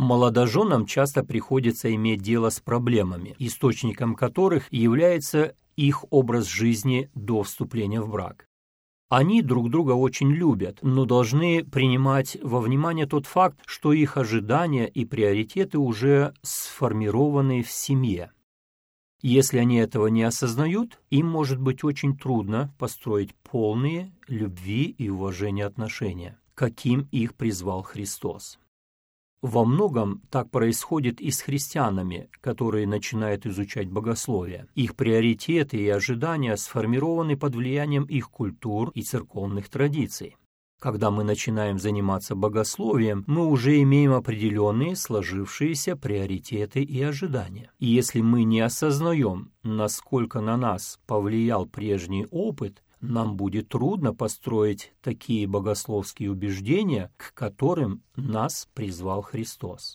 Молодоженам часто приходится иметь дело с проблемами, источником которых является их образ жизни до вступления в брак. Они друг друга очень любят, но должны принимать во внимание тот факт, что их ожидания и приоритеты уже сформированы в семье. Если они этого не осознают, им может быть очень трудно построить полные любви и уважения отношения, каким их призвал Христос. Во многом так происходит и с христианами, которые начинают изучать богословие. Их приоритеты и ожидания сформированы под влиянием их культур и церковных традиций. Когда мы начинаем заниматься богословием, мы уже имеем определенные сложившиеся приоритеты и ожидания. И если мы не осознаем, насколько на нас повлиял прежний опыт, нам будет трудно построить такие богословские убеждения, к которым нас призвал Христос.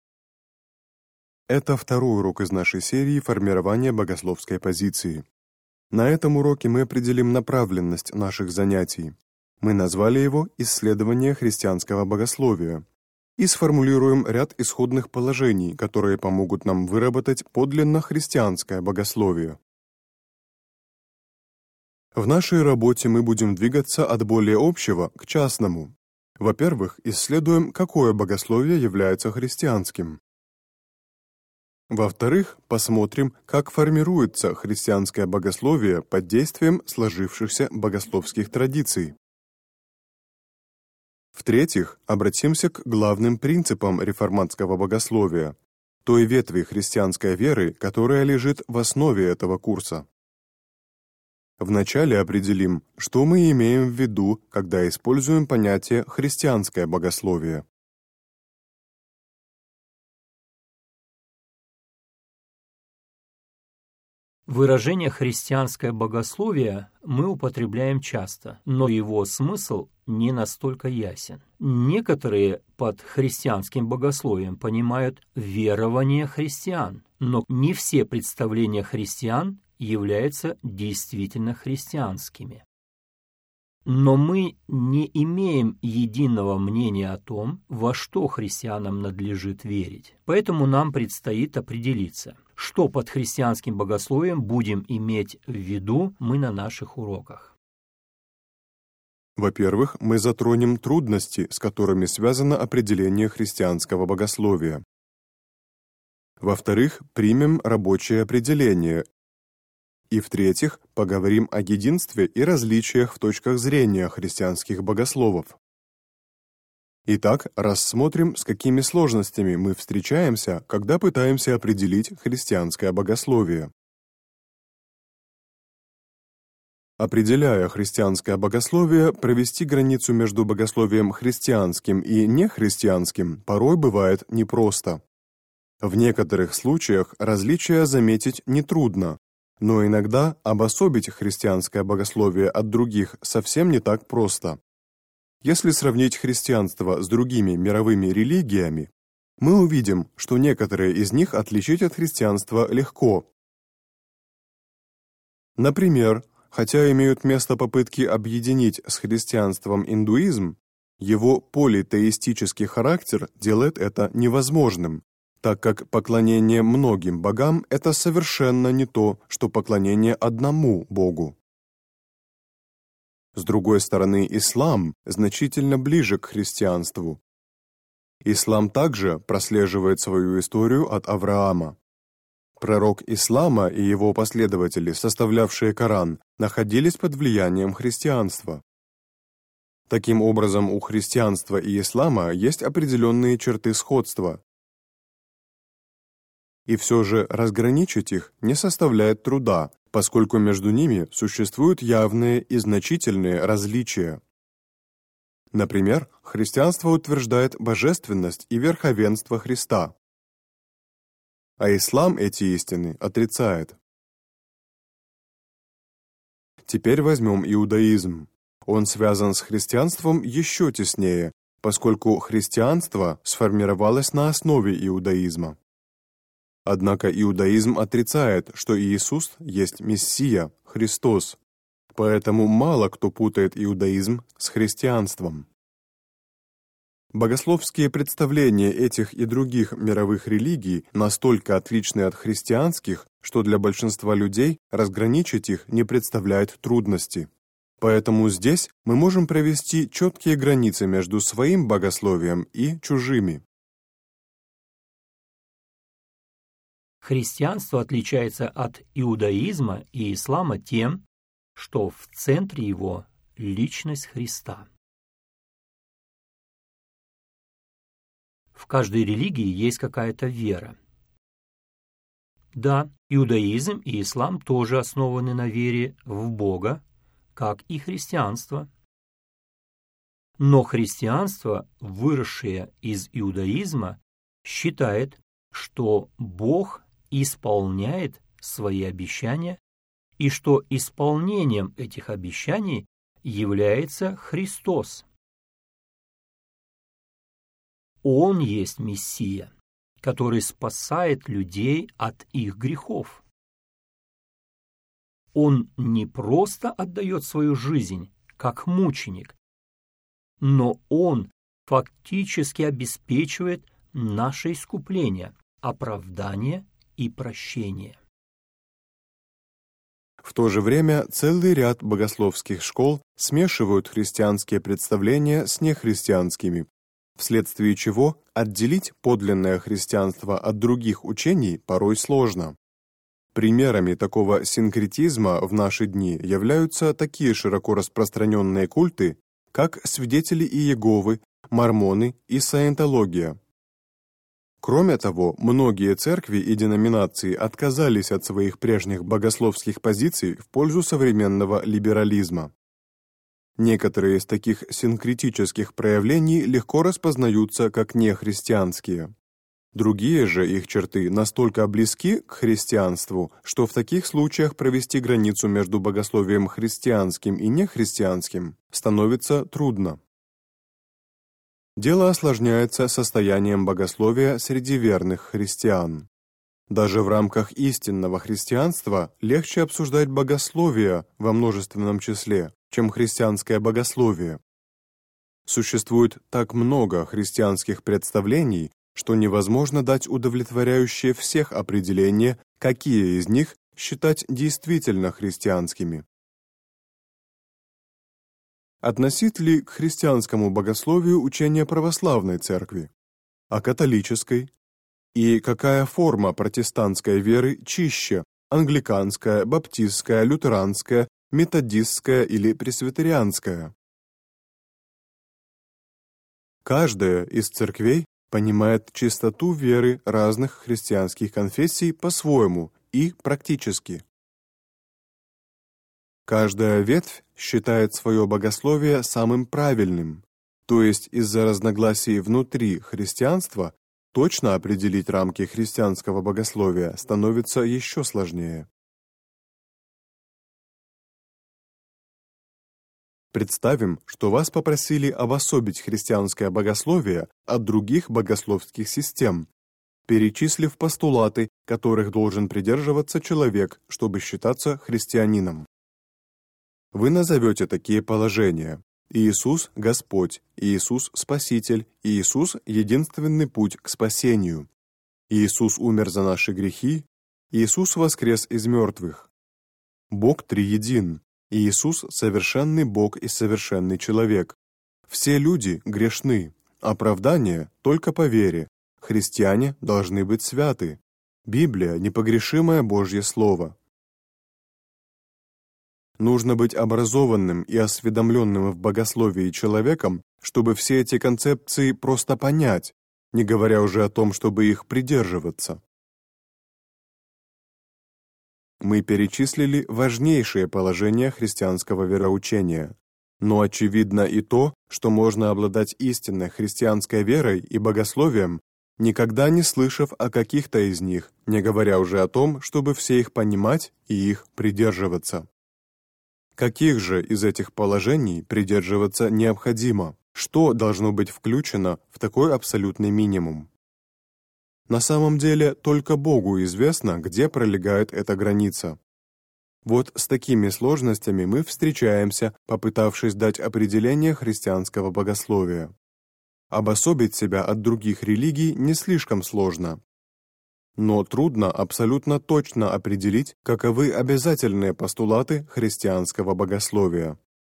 Это второй урок из нашей серии «Формирование богословской позиции». На этом уроке мы определим направленность наших занятий. Мы назвали его «Исследование христианского богословия» и сформулируем ряд исходных положений, которые помогут нам выработать подлинно христианское богословие. В нашей работе мы будем двигаться от более общего к частному. Во-первых, исследуем, какое богословие является христианским. Во-вторых, посмотрим, как формируется христианское богословие под действием сложившихся богословских традиций. В-третьих, обратимся к главным принципам реформатского богословия, той ветви христианской веры, которая лежит в основе этого курса. Вначале определим, что мы имеем в виду, когда используем понятие «христианское богословие». Выражение «христианское богословие» мы употребляем часто, но его смысл не настолько ясен. Некоторые под христианским богословием понимают верование христиан, но не все представления христиан являются действительно христианскими. Но мы не имеем единого мнения о том, во что христианам надлежит верить. Поэтому нам предстоит определиться, что под христианским богословием будем иметь в виду мы на наших уроках. Во-первых, мы затронем трудности, с которыми связано определение христианского богословия. Во-вторых, примем рабочее определение. И в-третьих, поговорим о единстве и различиях в точках зрения христианских богословов. Итак, рассмотрим, с какими сложностями мы встречаемся, когда пытаемся определить христианское богословие. Определяя христианское богословие, провести границу между богословием христианским и нехристианским порой бывает непросто. В некоторых случаях различия заметить нетрудно, но иногда обособить христианское богословие от других совсем не так просто. Если сравнить христианство с другими мировыми религиями, мы увидим, что некоторые из них отличить от христианства легко. Например, хотя имеют место попытки объединить с христианством индуизм, его политеистический характер делает это невозможным, так как поклонение многим богам – это совершенно не то, что поклонение одному Богу. С другой стороны, ислам значительно ближе к христианству. Ислам также прослеживает свою историю от Авраама. Пророк ислама и его последователи, составлявшие Коран, находились под влиянием христианства. Таким образом, у христианства и ислама есть определенные черты сходства. И все же разграничить их не составляет труда, поскольку между ними существуют явные и значительные различия. Например, христианство утверждает божественность и верховенство Христа, а ислам эти истины отрицает. Теперь возьмем иудаизм. Он связан с христианством еще теснее, поскольку христианство сформировалось на основе иудаизма. Однако иудаизм отрицает, что Иисус есть Мессия, Христос, поэтому мало кто путает иудаизм с христианством. Богословские представления этих и других мировых религий настолько отличны от христианских, что для большинства людей разграничить их не представляет трудности. Поэтому здесь мы можем провести четкие границы между своим богословием и чужими. Христианство отличается от иудаизма и ислама тем, что в центре его личность Христа. В каждой религии есть какая-то вера. Да, иудаизм и ислам тоже основаны на вере в Бога, как и христианство. Но христианство, выросшее из иудаизма, считает, что Бог исполняет свои обещания и что исполнением этих обещаний является Христос. Он есть Мессия, который спасает людей от их грехов. Он не просто отдает свою жизнь, как мученик, но Он фактически обеспечивает наше искупление, оправдание и прощение. В то же время целый ряд богословских школ смешивают христианские представления с нехристианскими, вследствие чего отделить подлинное христианство от других учений порой сложно. Примерами такого синкретизма в наши дни являются такие широко распространенные культы, как свидетели Иеговы, мормоны и саентология. Кроме того, многие церкви и деноминации отказались от своих прежних богословских позиций в пользу современного либерализма. Некоторые из таких синкретических проявлений легко распознаются как нехристианские. Другие же их черты настолько близки к христианству, что в таких случаях провести границу между богословием христианским и нехристианским становится трудно. Дело осложняется состоянием богословия среди верных христиан. Даже в рамках истинного христианства легче обсуждать богословие во множественном числе, чем христианское богословие. Существует так много христианских представлений, что невозможно дать удовлетворяющее всех определение, какие из них считать действительно христианскими. Относить ли к христианскому богословию учение православной церкви, а католической? И какая форма протестантской веры чище – англиканская, баптистская, лютеранская, методистская или пресвитерианская? Каждая из церквей понимает чистоту веры разных христианских конфессий по-своему и практически. Каждая ветвь считает свое богословие самым правильным, то есть из-за разногласий внутри христианства точно определить рамки христианского богословия становится еще сложнее. Представим, что вас попросили обособить христианское богословие от других богословских систем, перечислив постулаты, которых должен придерживаться человек, чтобы считаться христианином. Вы назовете такие положения: Иисус – Господь, Иисус – Спаситель, Иисус – единственный путь к спасению, Иисус умер за наши грехи, Иисус воскрес из мертвых. Бог триедин, Иисус – совершенный Бог и совершенный человек. Все люди грешны, оправдание только по вере, христиане должны быть святы, Библия – непогрешимое Божье Слово. Нужно быть образованным и осведомленным в богословии человеком, чтобы все эти концепции просто понять, не говоря уже о том, чтобы их придерживаться. Мы перечислили важнейшие положения христианского вероучения, но очевидно и то, что можно обладать истинной христианской верой и богословием, никогда не слышав о каких-то из них, не говоря уже о том, чтобы все их понимать и их придерживаться. Каких же из этих положений придерживаться необходимо? Что должно быть включено в такой абсолютный минимум? На самом деле, только Богу известно, где пролегает эта граница. Вот с такими сложностями мы встречаемся, попытавшись дать определение христианского богословия. Обособить себя от других религий не слишком сложно. Но трудно абсолютно точно определить, каковы обязательные постулаты христианского богословия.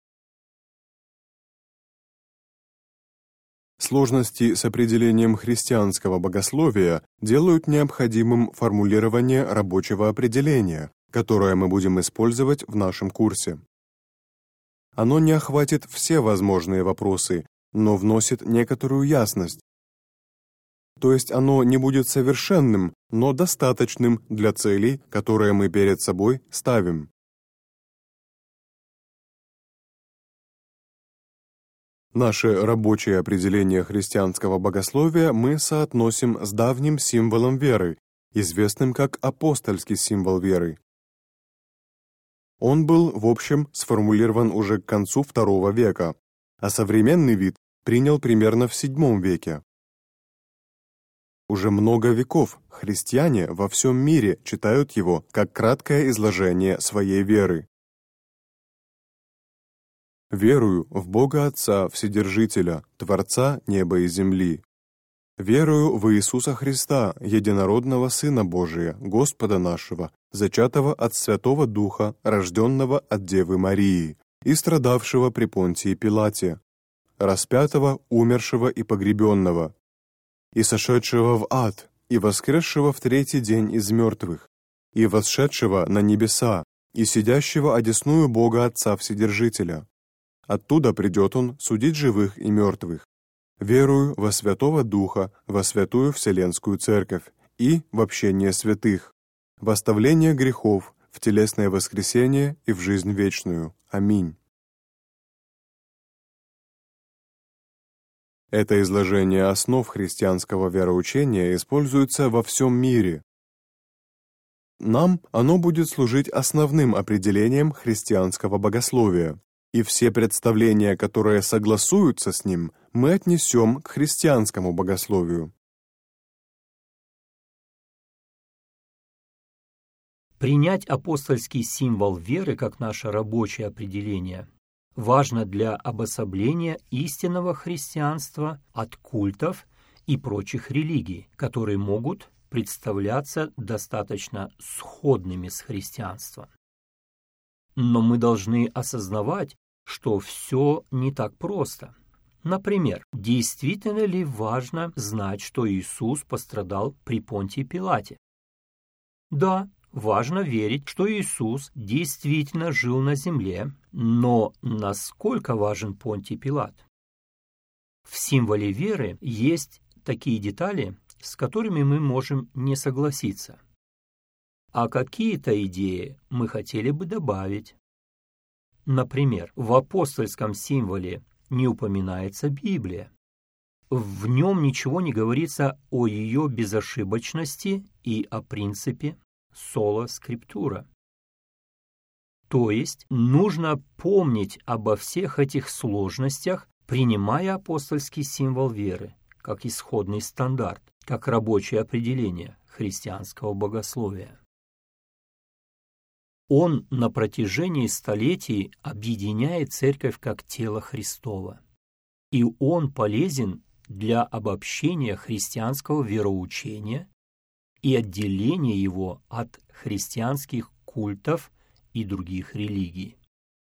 Сложности с определением христианского богословия делают необходимым формулирование рабочего определения, которое мы будем использовать в нашем курсе. Оно не охватит все возможные вопросы, но вносит некоторую ясность. То есть оно не будет совершенным, но достаточным для целей, которые мы перед собой ставим. Наше рабочее определение христианского богословия мы соотносим с давним символом веры, известным как апостольский символ веры. Он был, в общем, сформулирован уже к концу II века, а современный вид принял примерно в VII веке. Уже много веков христиане во всем мире читают его как краткое изложение своей веры. «Верую в Бога Отца Вседержителя, Творца неба и земли. Верую в Иисуса Христа, единородного Сына Божия, Господа нашего, зачатого от Святого Духа, рожденного от Девы Марии и страдавшего при Понтии Пилате, распятого, умершего и погребенного, и сошедшего в ад, и воскресшего в третий день из мертвых, и восшедшего на небеса, и сидящего одесную Бога Отца Вседержителя. Оттуда придет Он судить живых и мертвых. Верую во Святого Духа, во Святую Вселенскую Церковь и в общение святых, в оставление грехов, в телесное воскресение и в жизнь вечную. Аминь». Это изложение основ христианского вероучения используется во всем мире. Нам оно будет служить основным определением христианского богословия, и все представления, которые согласуются с ним, мы отнесем к христианскому богословию. Принять апостольский символ веры как наше рабочее определение важно для обособления истинного христианства от культов и прочих религий, которые могут представляться достаточно сходными с христианством. Но мы должны осознавать, что все не так просто. Например, действительно ли важно знать, что Иисус пострадал при Понтии Пилате? Да, важно верить, что Иисус действительно жил на земле, но насколько важен Понтий Пилат? В символе веры есть такие детали, с которыми мы можем не согласиться. А какие-то идеи мы хотели бы добавить. Например, в апостольском символе не упоминается Библия. В нем ничего не говорится о ее безошибочности и о принципе сола скриптура. То есть нужно помнить обо всех этих сложностях, принимая апостольский символ веры как исходный стандарт, как рабочее определение христианского богословия. Он на протяжении столетий объединяет Церковь как тело Христово, и он полезен для обобщения христианского вероучения и отделения его от христианских культов и других религий.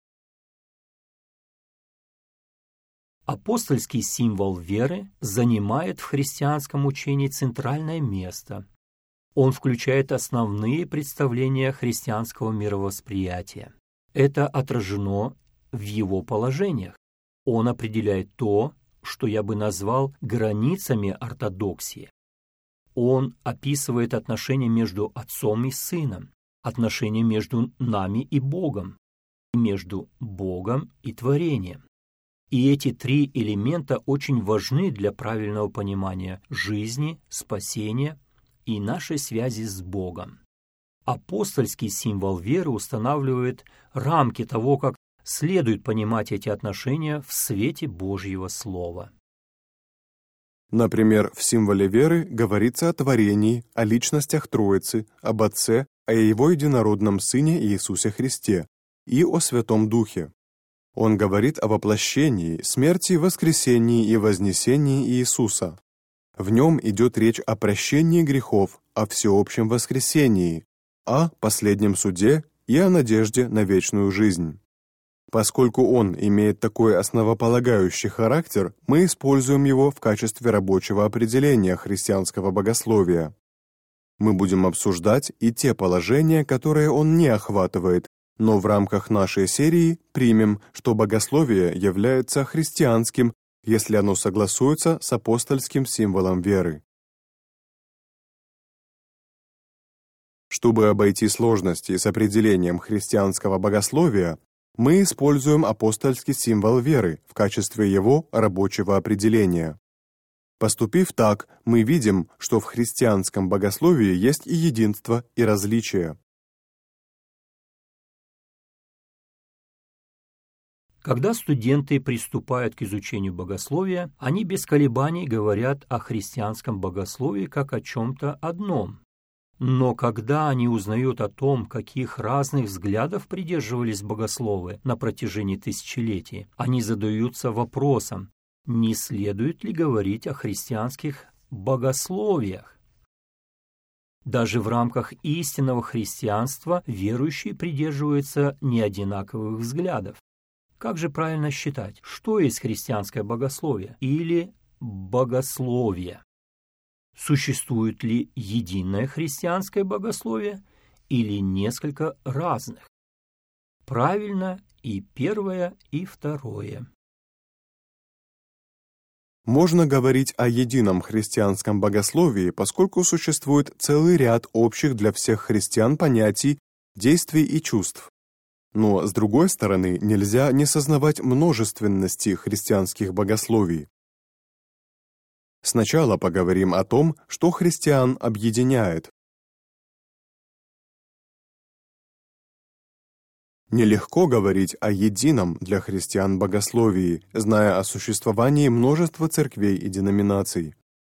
Апостольский символ веры занимает в христианском учении центральное место. Он включает основные представления христианского мировосприятия. Это отражено в его положениях. Он определяет то, что я бы назвал границами ортодоксии. Он описывает отношения между Отцом и Сыном, отношения между нами и Богом, между Богом и творением. И эти три элемента очень важны для правильного понимания жизни, спасения и нашей связи с Богом. Апостольский символ веры устанавливает рамки того, как следует понимать эти отношения в свете Божьего Слова. Например, в символе веры говорится о творении, о личностях Троицы, об Отце, о Его единородном Сыне Иисусе Христе и о Святом Духе. Он говорит о воплощении, смерти, воскресении и вознесении Иисуса. В нем идет речь о прощении грехов, о всеобщем воскресении, о последнем суде и о надежде на вечную жизнь. Поскольку он имеет такой основополагающий характер, мы используем его в качестве рабочего определения христианского богословия. Мы будем обсуждать и те положения, которые он не охватывает, но в рамках нашей серии примем, что богословие является христианским, если оно согласуется с апостольским символом веры. Чтобы обойти сложности с определением христианского богословия, мы используем апостольский символ веры в качестве его рабочего определения. Поступив так, мы видим, что в христианском богословии есть и единство, и различие. Когда студенты приступают к изучению богословия, они без колебаний говорят о христианском богословии как о чем-то одном. Но когда они узнают о том, каких разных взглядов придерживались богословы на протяжении тысячелетий, они задаются вопросом, не следует ли говорить о христианских богословиях. Даже в рамках истинного христианства верующие придерживаются неодинаковых взглядов. Как же правильно считать, что есть христианское богословие или богословие? Существует ли единое христианское богословие или несколько разных? Правильно и первое, и второе. Можно говорить о едином христианском богословии, поскольку существует целый ряд общих для всех христиан понятий, действий и чувств. Но, с другой стороны, нельзя не сознавать множественности христианских богословий. Сначала поговорим о том, что христиан объединяет. Нелегко говорить о едином для христиан богословии, зная о существовании множества церквей и деноминаций.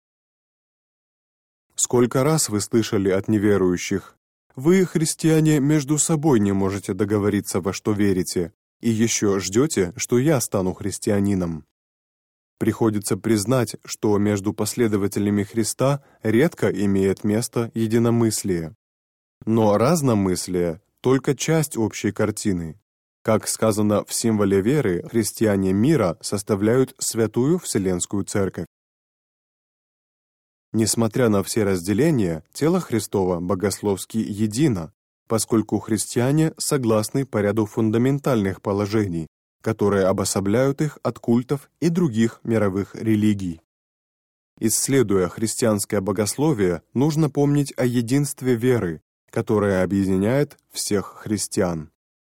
Сколько раз вы слышали от неверующих: «Вы, христиане, между собой не можете договориться, во что верите, и еще ждете, что я стану христианином». Приходится признать, что между последователями Христа редко имеет место единомыслие. Но разномыслие – только часть общей картины. Как сказано в символе веры, христиане мира составляют святую Вселенскую Церковь. Несмотря на все разделения, тело Христово богословски едино, поскольку христиане согласны по ряду фундаментальных положений, которые обособляют их от культов и других мировых религий. Исследуя христианское богословие, нужно помнить о единстве веры, которое объединяет всех христиан.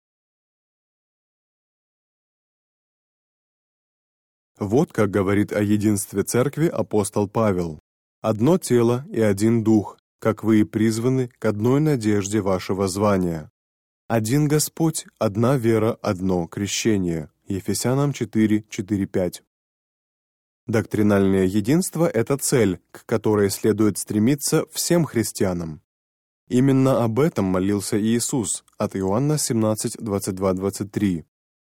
Вот как говорит о единстве Церкви апостол Павел: «Одно тело и один дух, как вы и призваны к одной надежде вашего звания. Один Господь, одна вера, одно крещение». Ефесянам 4:4-5. Доктринальное единство – это цель, к которой следует стремиться всем христианам. Именно об этом молился Иисус от Иоанна 17:22-23.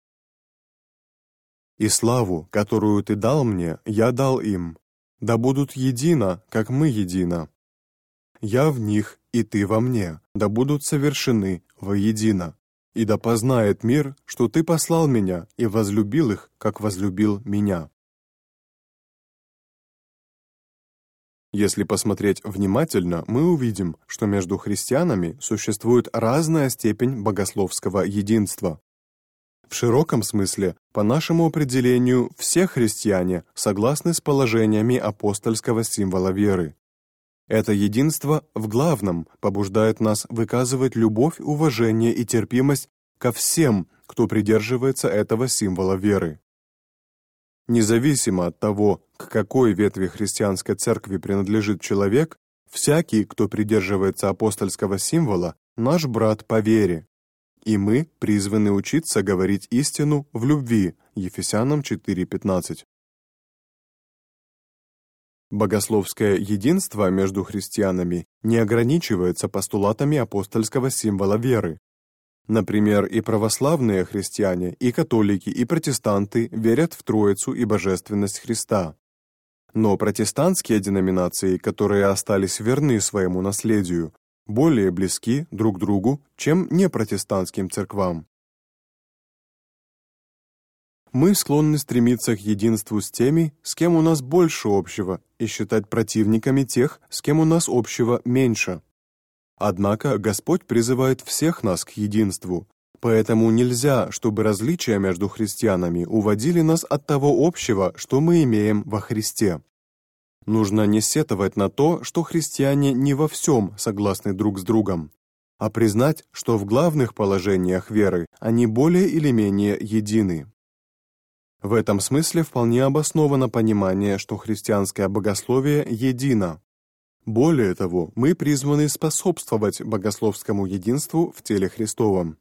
«И славу, которую Ты дал мне, я дал им, да будут едино, как мы едино. Я в них, и Ты во мне, да будут совершены воедино. И да познает мир, что Ты послал меня и возлюбил их, как возлюбил меня». Если посмотреть внимательно, мы увидим, что между христианами существует разная степень богословского единства. В широком смысле, по нашему определению, все христиане согласны с положениями апостольского символа веры. Это единство в главном побуждает нас выказывать любовь, уважение и терпимость ко всем, кто придерживается этого символа веры. Независимо от того, к какой ветви христианской церкви принадлежит человек, всякий, кто придерживается апостольского символа, наш брат по вере. И мы призваны учиться говорить истину в любви. Ефесянам 4:15. Богословское единство между христианами не ограничивается постулатами апостольского символа веры. Например, и православные христиане, и католики, и протестанты верят в Троицу и Божественность Христа. Но протестантские деноминации, которые остались верны своему наследию, более близки друг другу, чем непротестантским церквам. Мы склонны стремиться к единству с теми, с кем у нас больше общего, и считать противниками тех, с кем у нас общего меньше. Однако Господь призывает всех нас к единству, поэтому нельзя, чтобы различия между христианами уводили нас от того общего, что мы имеем во Христе. Нужно не сетовать на то, что христиане не во всем согласны друг с другом, а признать, что в главных положениях веры они более или менее едины. В этом смысле вполне обосновано понимание, что христианское богословие едино. Более того, мы призваны способствовать богословскому единству в теле Христовом.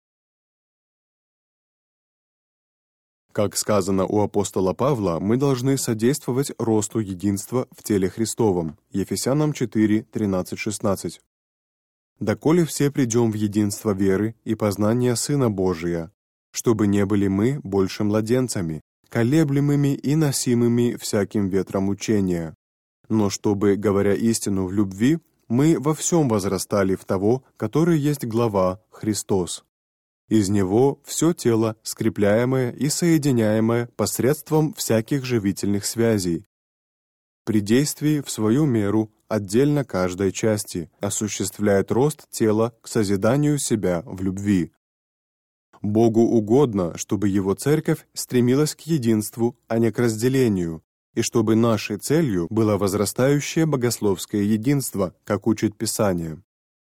Как сказано у апостола Павла, мы должны содействовать росту единства в теле Христовом. Ефесянам 4, 13-16. «Доколе все придем в единство веры и познания Сына Божия, чтобы не были мы больше младенцами, колеблемыми и носимыми всяким ветром учения, но чтобы, говоря истину в любви, мы во всем возрастали в того, который есть глава, Христос. Из Него все тело, скрепляемое и соединяемое посредством всяких живительных связей, при действии в свою меру, отдельно каждой части, осуществляет рост тела к созиданию себя в любви. Богу угодно, чтобы Его церковь стремилась к единству, а не к разделению, и чтобы нашей целью было возрастающее богословское единство, как учит Писание.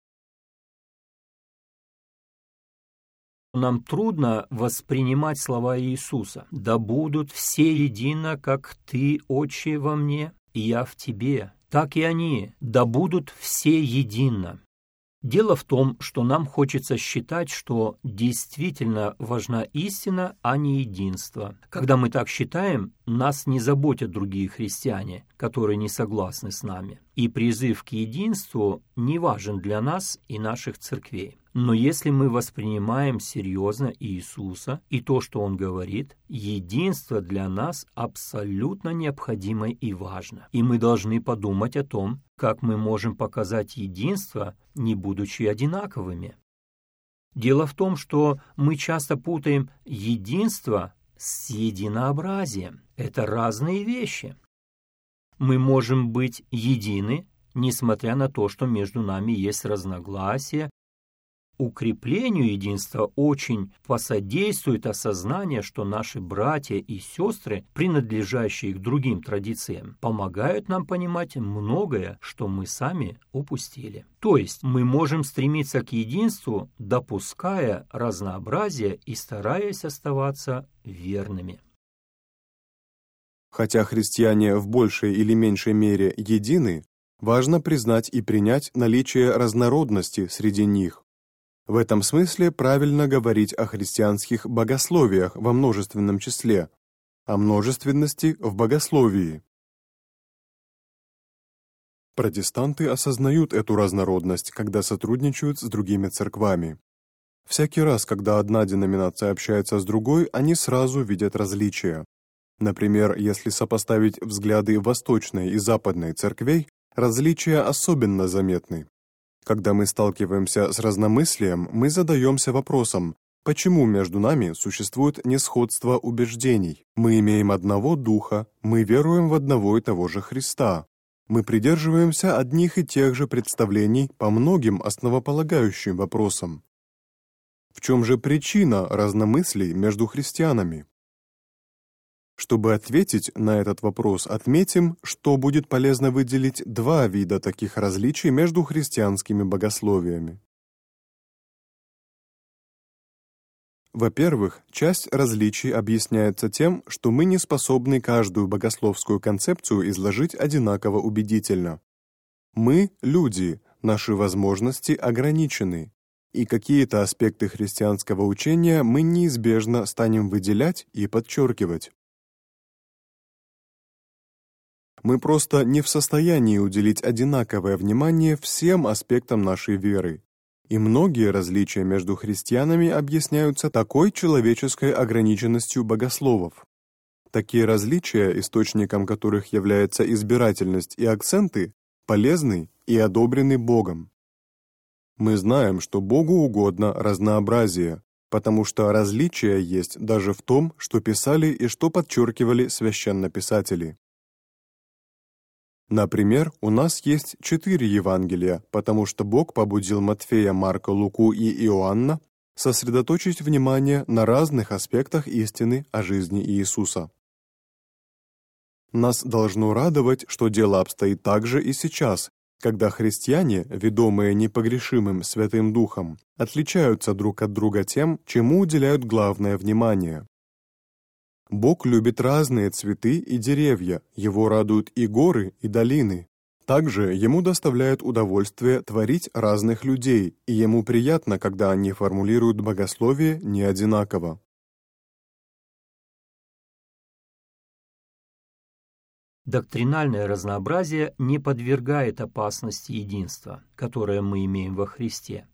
Нам трудно воспринимать слова Иисуса: «Да будут все едино, как Ты, Отче, во мне, и я в Тебе, так и они, да будут все едино». Дело в том, что нам хочется считать, что действительно важна истина, а не единство. Когда мы так считаем, нас не заботят другие христиане, которые не согласны с нами. И призыв к единству не важен для нас и наших церквей. Но если мы воспринимаем серьезно Иисуса и то, что Он говорит, единство для нас абсолютно необходимо и важно. И мы должны подумать о том, как мы можем показать единство, не будучи одинаковыми. Дело в том, что мы часто путаем единство с единообразием. Это разные вещи. Мы можем быть едины, несмотря на то, что между нами есть разногласия. Укреплению единства очень посодействует осознание, что наши братья и сестры, принадлежащие к другим традициям, помогают нам понимать многое, что мы сами упустили. То есть мы можем стремиться к единству, допуская разнообразие и стараясь оставаться верными. Хотя христиане в большей или меньшей мере едины, важно признать и принять наличие разнородности среди них. В этом смысле правильно говорить о христианских богословиях во множественном числе, о множественности в богословии. Протестанты осознают эту разнородность, когда сотрудничают с другими церквами. Всякий раз, когда одна деноминация общается с другой, они сразу видят различия. Например, если сопоставить взгляды восточной и западной церквей, различия особенно заметны. Когда мы сталкиваемся с разномыслием, мы задаемся вопросом, почему между нами существует несходство убеждений? Мы имеем одного Духа, мы веруем в одного и того же Христа. Мы придерживаемся одних и тех же представлений по многим основополагающим вопросам. В чем же причина разномыслий между христианами? Чтобы ответить на этот вопрос, отметим, что будет полезно выделить два вида таких различий между христианскими богословиями. Во-первых, часть различий объясняется тем, что мы не способны каждую богословскую концепцию изложить одинаково убедительно. Мы – люди, наши возможности ограничены, и какие-то аспекты христианского учения мы неизбежно станем выделять и подчеркивать. Мы просто не в состоянии уделить одинаковое внимание всем аспектам нашей веры, И многие различия между христианами объясняются такой человеческой ограниченностью богословов. Такие различия, источником которых является избирательность и акценты, полезны и одобрены Богом. Мы знаем, что Богу угодно разнообразие, потому что различия есть даже в том, что писали и что подчеркивали священнописатели. Например, у нас есть 4 Евангелия, потому что Бог побудил Матфея, Марка, Луку и Иоанна сосредоточить внимание на разных аспектах истины о жизни Иисуса. Нас должно радовать, что дело обстоит так же и сейчас, когда христиане, ведомые непогрешимым Святым Духом, отличаются друг от друга тем, чему уделяют главное внимание. Бог любит разные цветы и деревья, Его радуют и горы, и долины. Также Ему доставляет удовольствие творить разных людей, и Ему приятно, когда они формулируют богословие не одинаково. Доктринальное разнообразие не подвергает опасности единства, которое мы имеем во Христе.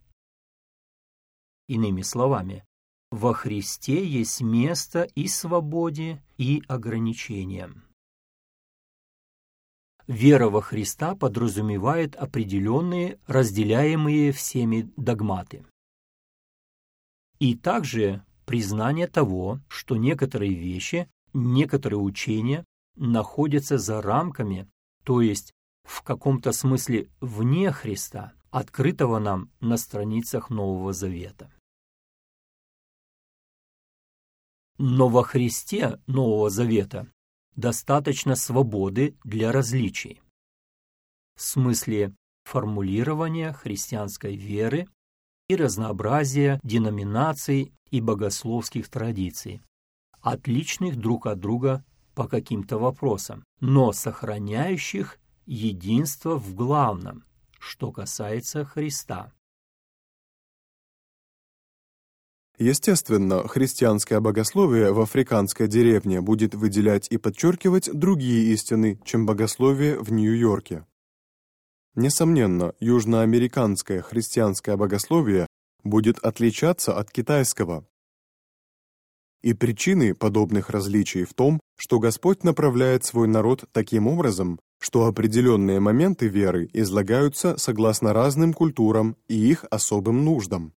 Иными словами, во Христе есть место и свободе, и ограничениям. Вера во Христа подразумевает определенные, разделяемые всеми догматы. И также признание того, что некоторые вещи, некоторые учения находятся за рамками, то есть в каком-то смысле вне Христа, открытого нам на страницах Нового Завета. Но во Христе Нового Завета достаточно свободы для различий в смысле формулирования христианской веры и разнообразия деноминаций и богословских традиций, отличных друг от друга по каким-то вопросам, но сохраняющих единство в главном, что касается Христа. Естественно, христианское богословие в африканской деревне будет выделять и подчеркивать другие истины, чем богословие в Нью-Йорке. Несомненно, южноамериканское христианское богословие будет отличаться от китайского. И причины подобных различий в том, что Господь направляет свой народ таким образом, что определенные моменты веры излагаются согласно разным культурам и их особым нуждам.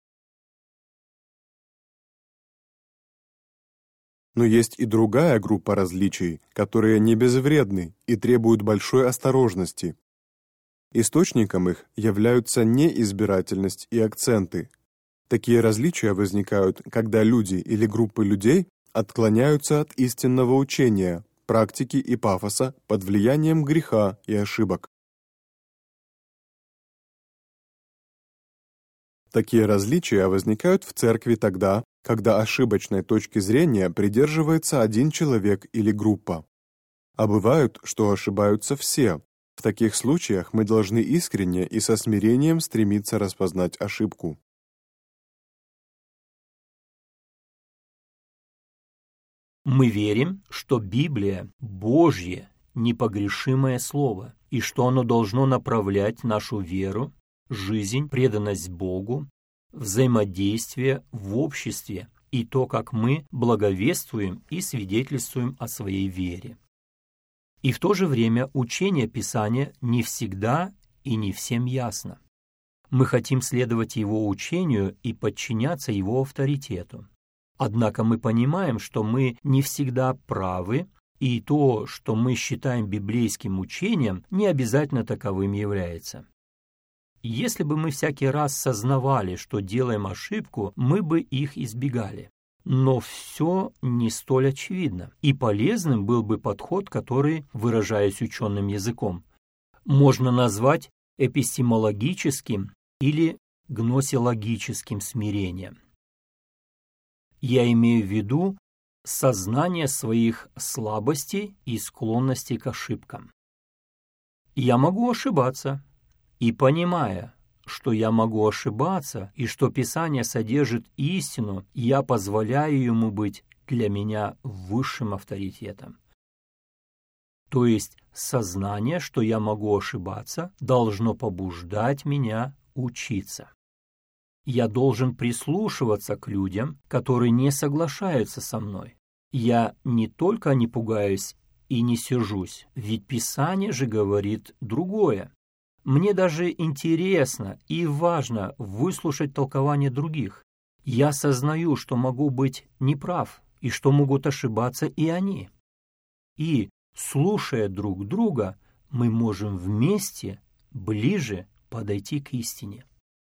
Но есть и другая группа различий, которые не безвредны и требуют большой осторожности. Источником их являются неизбирательность и акценты. Такие различия возникают, когда люди или группы людей отклоняются от истинного учения, практики и пафоса под влиянием греха и ошибок. Такие различия возникают в церкви тогда, когда ошибочной точки зрения придерживается один человек или группа. А бывают, что ошибаются все. В таких случаях мы должны искренне и со смирением стремиться распознать ошибку. Мы верим, что Библия – Божье, непогрешимое Слово, и что оно должно направлять нашу веру, жизнь, преданность Богу, взаимодействие в обществе и то, как мы благовествуем и свидетельствуем о своей вере. И в то же время учение Писания не всегда и не всем ясно. Мы хотим следовать его учению и подчиняться его авторитету. Однако мы понимаем, что мы не всегда правы, и то, что мы считаем библейским учением, не обязательно таковым является. Если бы мы всякий раз сознавали, что делаем ошибку, мы бы их избегали. Но все не столь очевидно, и полезным был бы подход, который, выражаясь ученым языком, можно назвать эпистемологическим или гносеологическим смирением. Я имею в виду сознание своих слабостей и склонностей к ошибкам. Я могу ошибаться, и понимая, что я могу ошибаться и что Писание содержит истину, я позволяю ему быть для меня высшим авторитетом. То есть сознание, что я могу ошибаться, должно побуждать меня учиться. Я должен прислушиваться к людям, которые не соглашаются со мной. Я не только не пугаюсь и не сержусь, ведь Писание же говорит другое. Мне даже интересно и важно выслушать толкование других. Я сознаю, что могу быть неправ и что могут ошибаться и они. И, слушая друг друга, мы можем вместе ближе подойти к истине.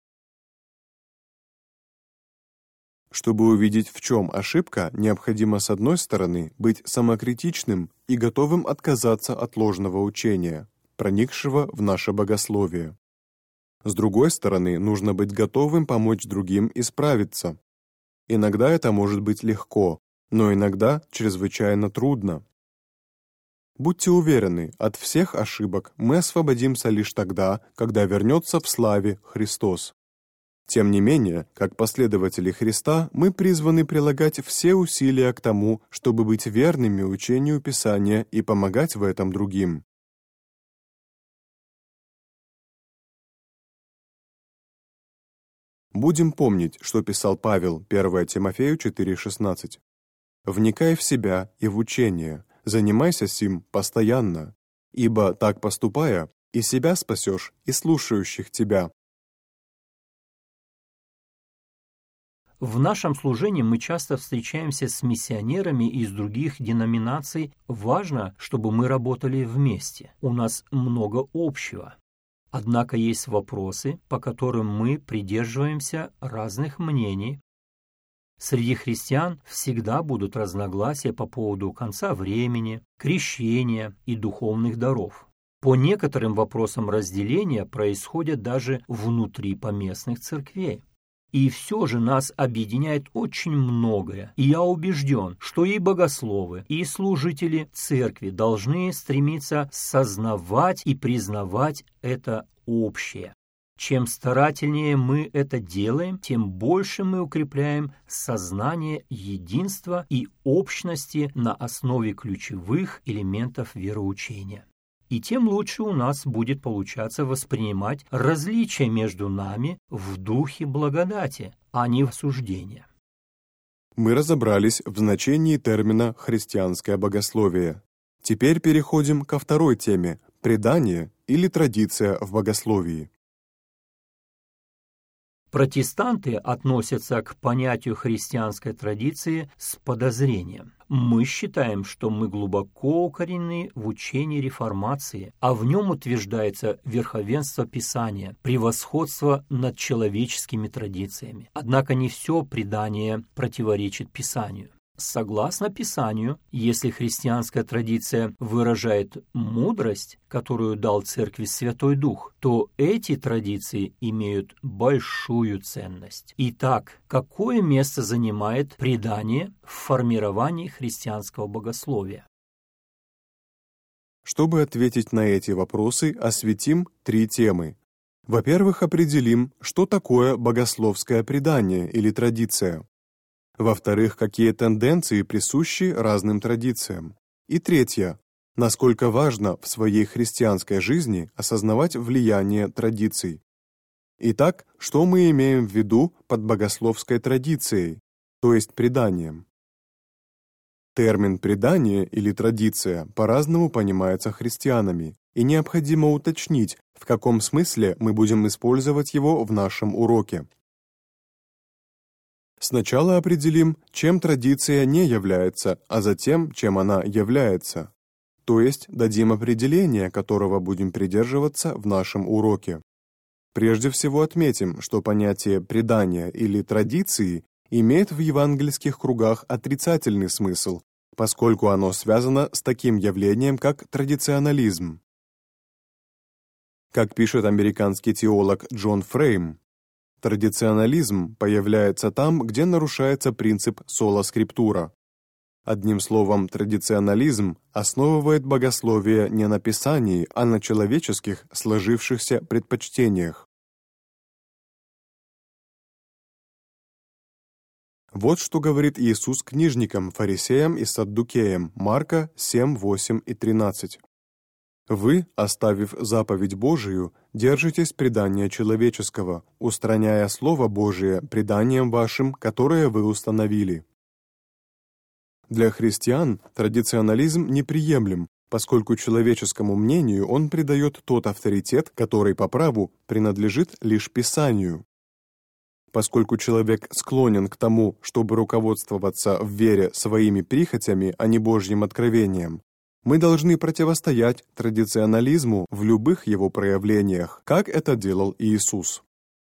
Чтобы увидеть, в чем ошибка, необходимо, с одной стороны, быть самокритичным и готовым отказаться от ложного учения, проникшего в наше богословие. С другой стороны, нужно быть готовым помочь другим исправиться. Иногда это может быть легко, но иногда чрезвычайно трудно. Будьте уверены, от всех ошибок мы освободимся лишь тогда, когда вернется в славе Христос. Тем не менее, как последователи Христа, мы призваны прилагать все усилия к тому, чтобы быть верными учению Писания и помогать в этом другим. Будем помнить, что писал Павел, 1 Тимофею 4,16. «Вникай в себя и в учение, занимайся сим постоянно, ибо так поступая, и себя спасешь, и слушающих тебя». В нашем служении мы часто встречаемся с миссионерами из других деноминаций. Важно, чтобы мы работали вместе. У нас много общего. Однако есть вопросы, по которым мы придерживаемся разных мнений. Среди христиан всегда будут разногласия по поводу конца времени, крещения и духовных даров. По некоторым вопросам разделения происходят даже внутри поместных церквей. И все же нас объединяет очень многое, и я убежден, что и богословы, и служители церкви должны стремиться сознавать и признавать это общее. Чем старательнее мы это делаем, тем больше мы укрепляем сознание единства и общности на основе ключевых элементов вероучения. И тем лучше у нас будет получаться воспринимать различия между нами в духе благодати, а не в осуждении. Мы разобрались в значении термина «христианское богословие». Теперь переходим ко второй теме – предание или традиция в богословии. Протестанты относятся к понятию христианской традиции с подозрением. Мы считаем, что мы глубоко укоренены в учении реформации, а в нем утверждается верховенство Писания, превосходство над человеческими традициями. Однако не все предание противоречит Писанию. Согласно Писанию, если христианская традиция выражает мудрость, которую дал Церкви Святой Дух, то эти традиции имеют большую ценность. Итак, какое место занимает предание в формировании христианского богословия? Чтобы ответить на эти вопросы, осветим 3 темы. Во-первых, определим, что такое богословское предание или традиция. Во-вторых, какие тенденции присущи разным традициям. И третье, насколько важно в своей христианской жизни осознавать влияние традиций. Итак, что мы имеем в виду под богословской традицией, то есть преданием? Термин «предание» или «традиция» по-разному понимается христианами, и необходимо уточнить, в каком смысле мы будем использовать его в нашем уроке. Сначала определим, чем традиция не является, а затем, чем она является. То есть дадим определение, которого будем придерживаться в нашем уроке. Прежде всего отметим, что понятие предания или традиции имеет в евангельских кругах отрицательный смысл, поскольку оно связано с таким явлением, как традиционализм. Как пишет американский теолог Джон Фрейм, традиционализм появляется там, где нарушается принцип сола скриптура. Одним словом, традиционализм основывает богословие не на Писании, а на человеческих сложившихся предпочтениях. Вот что говорит Иисус книжникам, фарисеям и саддукеям, Марка 7, 8 и 13. Вы, оставив заповедь Божию, держитесь предания человеческого, устраняя Слово Божие преданием вашим, которое вы установили. Для христиан традиционализм неприемлем, поскольку человеческому мнению он придает тот авторитет, который по праву принадлежит лишь Писанию. Поскольку человек склонен к тому, чтобы руководствоваться в вере своими прихотями, а не Божьим откровением, мы должны противостоять традиционализму в любых его проявлениях, как это делал Иисус.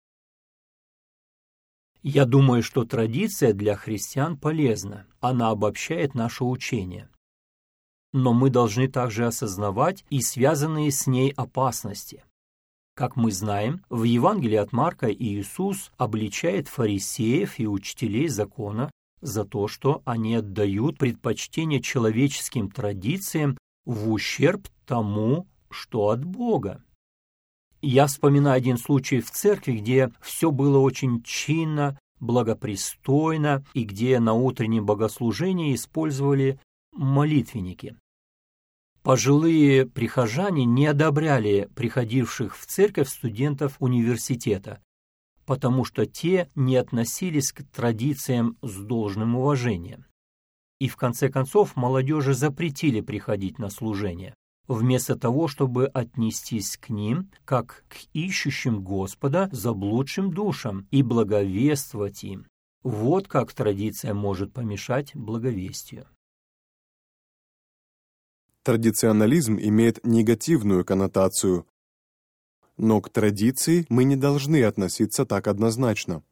Я думаю, что традиция для христиан полезна, она обобщает наше учение. Но мы должны также осознавать и связанные с ней опасности. Как мы знаем, в Евангелии от Марка Иисус обличает фарисеев и учителей закона за то, что они отдают предпочтение человеческим традициям в ущерб тому, что от Бога. Я вспоминаю один случай в церкви, где все было очень чинно, благопристойно, и где на утреннем богослужении использовали молитвенники. Пожилые прихожане не одобряли приходивших в церковь студентов университета, потому что те не относились к традициям с должным уважением. И в конце концов молодежи запретили приходить на служение, вместо того, чтобы отнестись к ним, как к ищущим Господа заблудшим душам и благовествовать им. Вот как традиция может помешать благовестию. Традиционализм имеет негативную коннотацию, но к традиции мы не должны относиться так однозначно.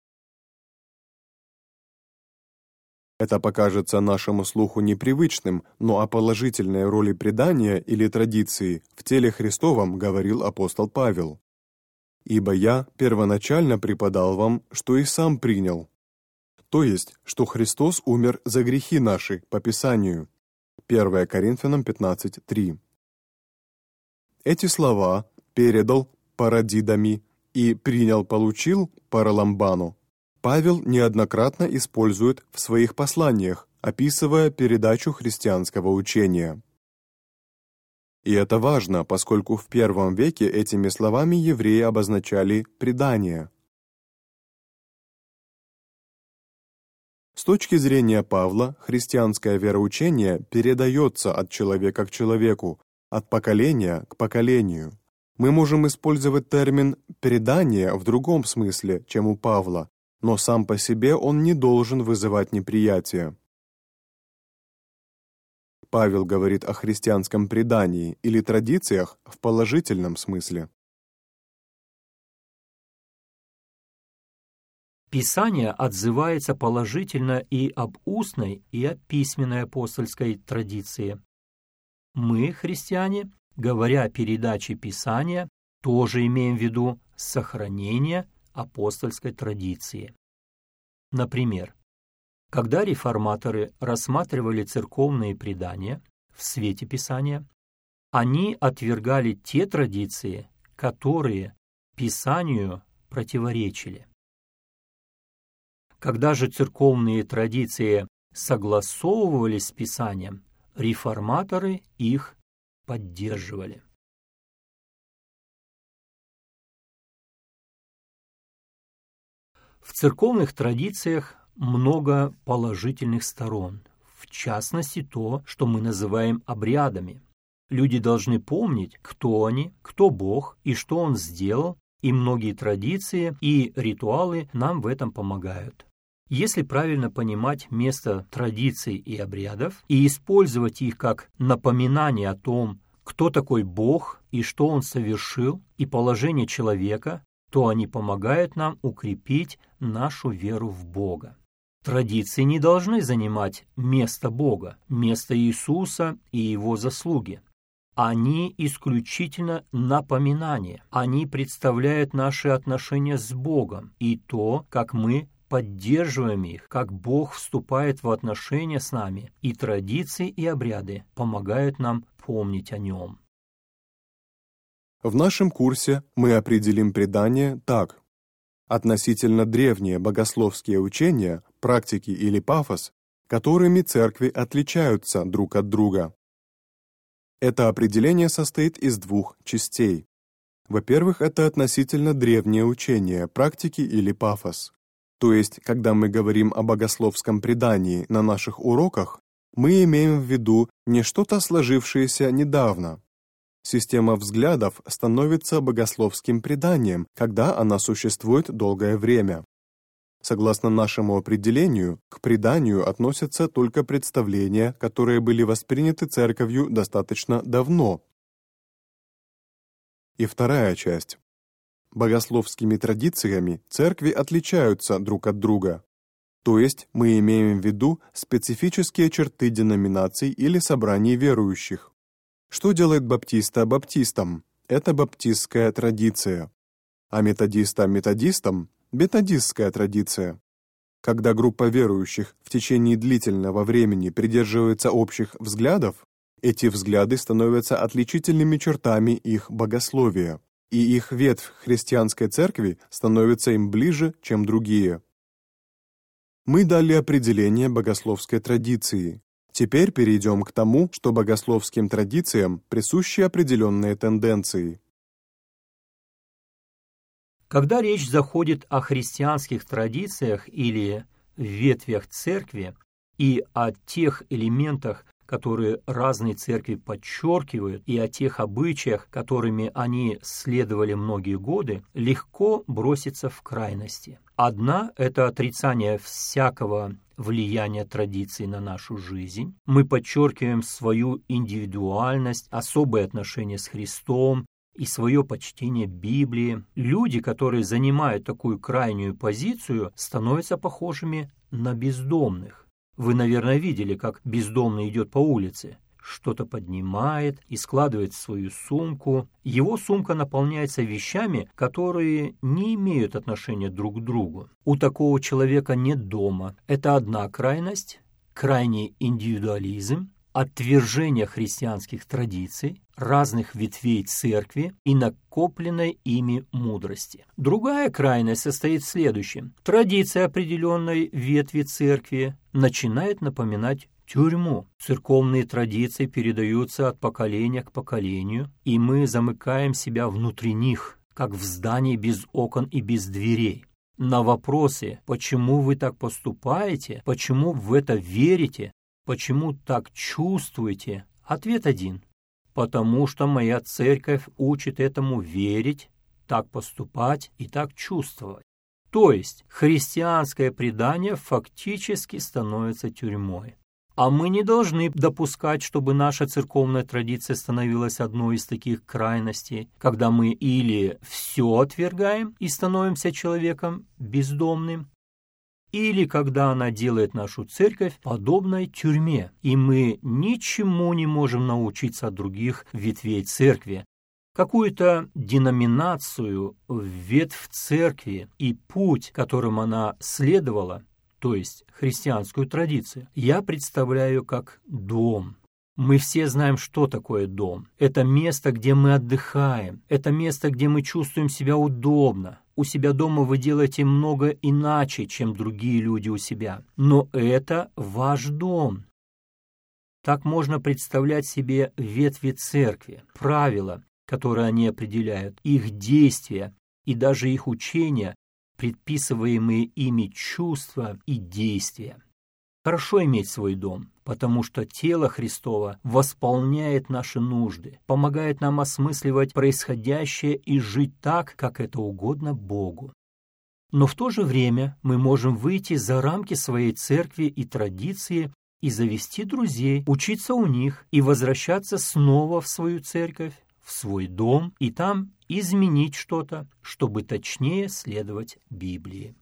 Это покажется нашему слуху непривычным, но о положительной роли предания или традиции в теле Христовом говорил апостол Павел. «Ибо я первоначально преподал вам, что и сам принял». То есть, что Христос умер за грехи наши по Писанию. 1 Коринфянам 15:3. Эти слова «передал» парадидами и «принял-получил» параламбану Павел неоднократно использует в своих посланиях, описывая передачу христианского учения. И это важно, поскольку в первом веке этими словами евреи обозначали предание. С точки зрения Павла, христианское вероучение передается от человека к человеку, от поколения к поколению. Мы можем использовать термин «предание» в другом смысле, чем у Павла, но сам по себе он не должен вызывать неприятие. Павел говорит о христианском предании или традициях в положительном смысле. Писание отзывается положительно и об устной, и о письменной апостольской традиции. Мы, христиане, говоря о передаче Писания, тоже имеем в виду сохранение апостольской традиции. Например, когда реформаторы рассматривали церковные предания в свете Писания, они отвергали те традиции, которые Писанию противоречили. Когда же церковные традиции согласовывались с Писанием, реформаторы их поддерживали. В церковных традициях много положительных сторон, в частности то, что мы называем обрядами. Люди должны помнить, кто они, кто Бог и что Он сделал, и многие традиции и ритуалы нам в этом помогают. Если правильно понимать место традиций и обрядов и использовать их как напоминание о том, кто такой Бог и что Он совершил, и положение человека, то они помогают нам укрепить нашу веру в Бога. Традиции не должны занимать место Бога, место Иисуса и Его заслуги. Они исключительно напоминания. Они представляют наши отношения с Богом и то, как мы поддерживаем их, как Бог вступает в отношения с нами, и традиции и обряды помогают нам помнить о Нем. В нашем курсе мы определим предание так. Относительно древние богословские учения, практики или пафос, которыми церкви отличаются друг от друга. Это определение состоит из двух частей. Во-первых, это относительно древнее учение, практики или пафос. То есть, когда мы говорим о богословском предании на наших уроках, мы имеем в виду не что-то сложившееся недавно. Система взглядов становится богословским преданием, когда она существует долгое время. Согласно нашему определению, к преданию относятся только представления, которые были восприняты Церковью достаточно давно. И вторая часть. Богословскими традициями церкви отличаются друг от друга. То есть мы имеем в виду специфические черты деноминаций или собраний верующих. Что делает баптиста баптистом? Это баптистская традиция. А методиста методистом – методистская традиция. Когда группа верующих в течение длительного времени придерживается общих взглядов, эти взгляды становятся отличительными чертами их богословия, и их ветвь христианской церкви становится им ближе, чем другие. Мы дали определение богословской традиции. Теперь перейдем к тому, что богословским традициям присущи определенные тенденции. Когда речь заходит о христианских традициях или ветвях церкви и о тех элементах, которые разные церкви подчеркивают, и о тех обычаях, которыми они следовали многие годы, легко броситься в крайности. Одна – это отрицание всякого влияния традиций на нашу жизнь. Мы подчеркиваем свою индивидуальность, особое отношение с Христом и свое почтение Библии. Люди, которые занимают такую крайнюю позицию, становятся похожими на бездомных. Вы, наверное, видели, как бездомный идет по улице, что-то поднимает и складывает в свою сумку. Его сумка наполняется вещами, которые не имеют отношения друг к другу. У такого человека нет дома. Это одна крайность, крайний индивидуализм, отвержение христианских традиций, разных ветвей церкви и накопленной ими мудрости. Другая крайность состоит в следующем. Традиция определенной ветви церкви начинает напоминать тюрьму. Церковные традиции передаются от поколения к поколению, и мы замыкаем себя внутри них, как в здании без окон и без дверей. На вопросы, почему вы так поступаете, почему в это верите, почему так чувствуете, ответ один. Потому что моя церковь учит этому верить, так поступать и так чувствовать. То есть христианское предание фактически становится тюрьмой. А мы не должны допускать, чтобы наша церковная традиция становилась одной из таких крайностей, когда мы или все отвергаем и становимся человеком бездомным, или когда она делает нашу церковь подобной тюрьме, и мы ничему не можем научиться от других ветвей церкви. Какую-то деноминацию, ветвь церкви и путь, которым она следовала, то есть христианскую традицию, я представляю как дом. Мы все знаем, что такое дом. Это место, где мы отдыхаем. Это место, где мы чувствуем себя удобно. У себя дома вы делаете много иначе, чем другие люди у себя. Но это ваш дом. Так можно представлять себе ветви церкви, правила, которые они определяют, их действия и даже их учения, предписываемые ими чувства и действия. Хорошо иметь свой дом, потому что тело Христово восполняет наши нужды, помогает нам осмысливать происходящее и жить так, как это угодно Богу. Но в то же время мы можем выйти за рамки своей церкви и традиции и завести друзей, учиться у них и возвращаться снова в свою церковь, в свой дом, и там изменить что-то, чтобы точнее следовать Библии.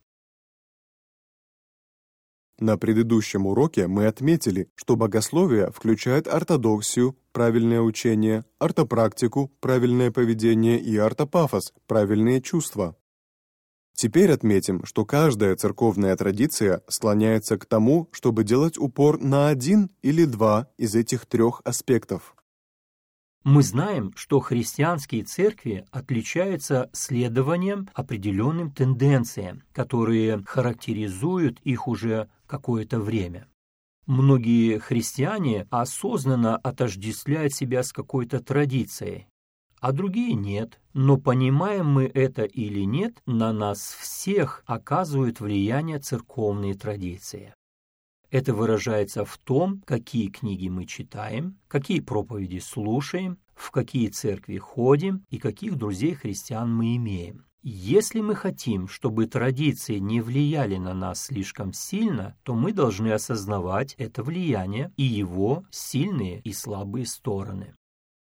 На предыдущем уроке мы отметили, что богословие включает ортодоксию, правильное учение, ортопрактику, правильное поведение и ортопафос, правильные чувства. Теперь отметим, что каждая церковная традиция склоняется к тому, чтобы делать упор на один или два из этих трех аспектов. Мы знаем, что христианские церкви отличаются следованием определенным тенденциям, которые характеризуют их уже какое-то время. Многие христиане осознанно отождествляют себя с какой-то традицией, а другие нет. Но понимаем мы это или нет, на нас всех оказывают влияние церковные традиции. Это выражается в том, какие книги мы читаем, какие проповеди слушаем, в какие церкви ходим и каких друзей-христиан мы имеем. Если мы хотим, чтобы традиции не влияли на нас слишком сильно, то мы должны осознавать это влияние и его сильные и слабые стороны.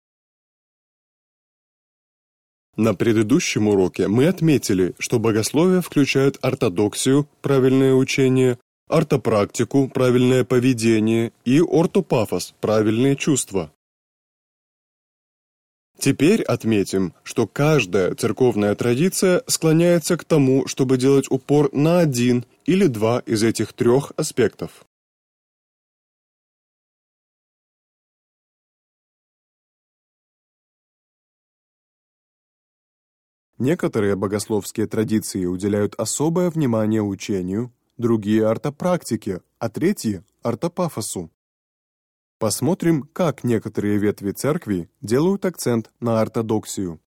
На предыдущем уроке мы отметили, что богословие включает ортодоксию, правильное учение, ортопрактику, правильное поведение и ортопафос, правильные чувства. Теперь отметим, что каждая церковная традиция склоняется к тому, чтобы делать упор на один или два из этих трех аспектов. Некоторые богословские традиции уделяют особое внимание учению, другие – ортопрактике, а третьи – ортопафосу. Посмотрим, как некоторые ветви церкви делают акцент на ортодоксию.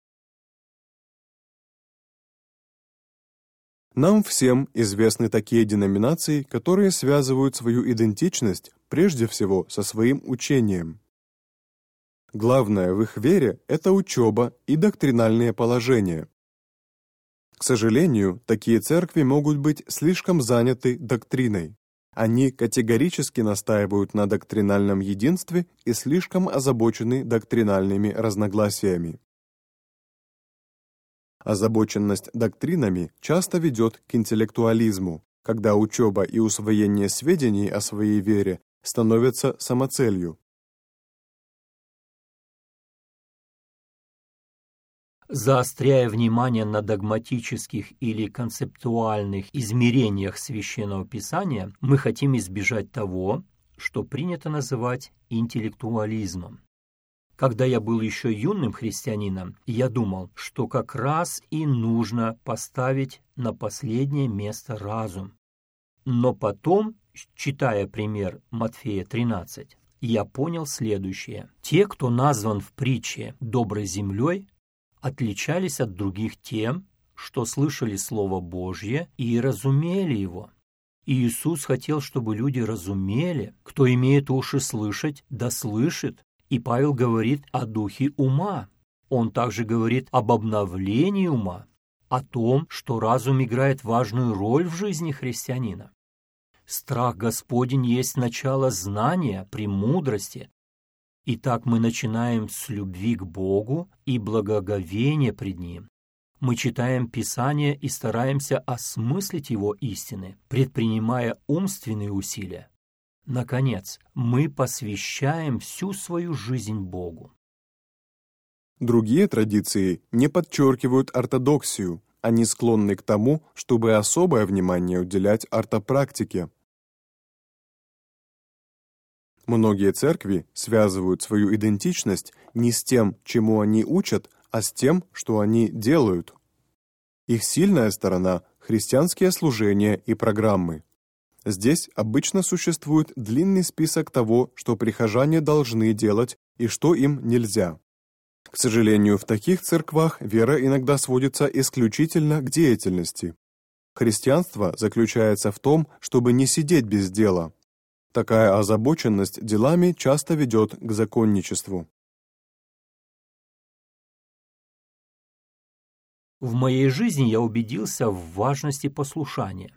Нам всем известны такие деноминации, которые связывают свою идентичность прежде всего со своим учением. Главное в их вере – это учеба и доктринальные положения. К сожалению, такие церкви могут быть слишком заняты доктриной. Они категорически настаивают на доктринальном единстве и слишком озабочены доктринальными разногласиями. Озабоченность доктринами часто ведет к интеллектуализму, когда учеба и усвоение сведений о своей вере становятся самоцелью. Заостряя внимание на догматических или концептуальных измерениях Священного Писания, мы хотим избежать того, что принято называть интеллектуализмом. Когда я был еще юным христианином, я думал, что как раз и нужно поставить на последнее место разум. Но потом, читая пример Матфея 13, я понял следующее. Те, кто назван в притче «доброй землей», отличались от других тем, что слышали Слово Божье и разумели его. И Иисус хотел, чтобы люди разумели. Кто имеет уши слышать, да слышит. И Павел говорит о духе ума. Он также говорит об обновлении ума, о том, что разум играет важную роль в жизни христианина. Страх Господень есть начало знания, премудрости. Итак, мы начинаем с любви к Богу и благоговения пред Ним. Мы читаем Писание и стараемся осмыслить его истины, предпринимая умственные усилия. Наконец, мы посвящаем всю свою жизнь Богу. Другие традиции не подчеркивают ортодоксию, они склонны к тому, чтобы особое внимание уделять ортопрактике. Многие церкви связывают свою идентичность не с тем, чему они учат, а с тем, что они делают. Их сильная сторона – христианские служения и программы. Здесь обычно существует длинный список того, что прихожане должны делать и что им нельзя. К сожалению, в таких церквах вера иногда сводится исключительно к деятельности. Христианство заключается в том, чтобы не сидеть без дела. Такая озабоченность делами часто ведет к законничеству. В моей жизни я убедился в важности послушания.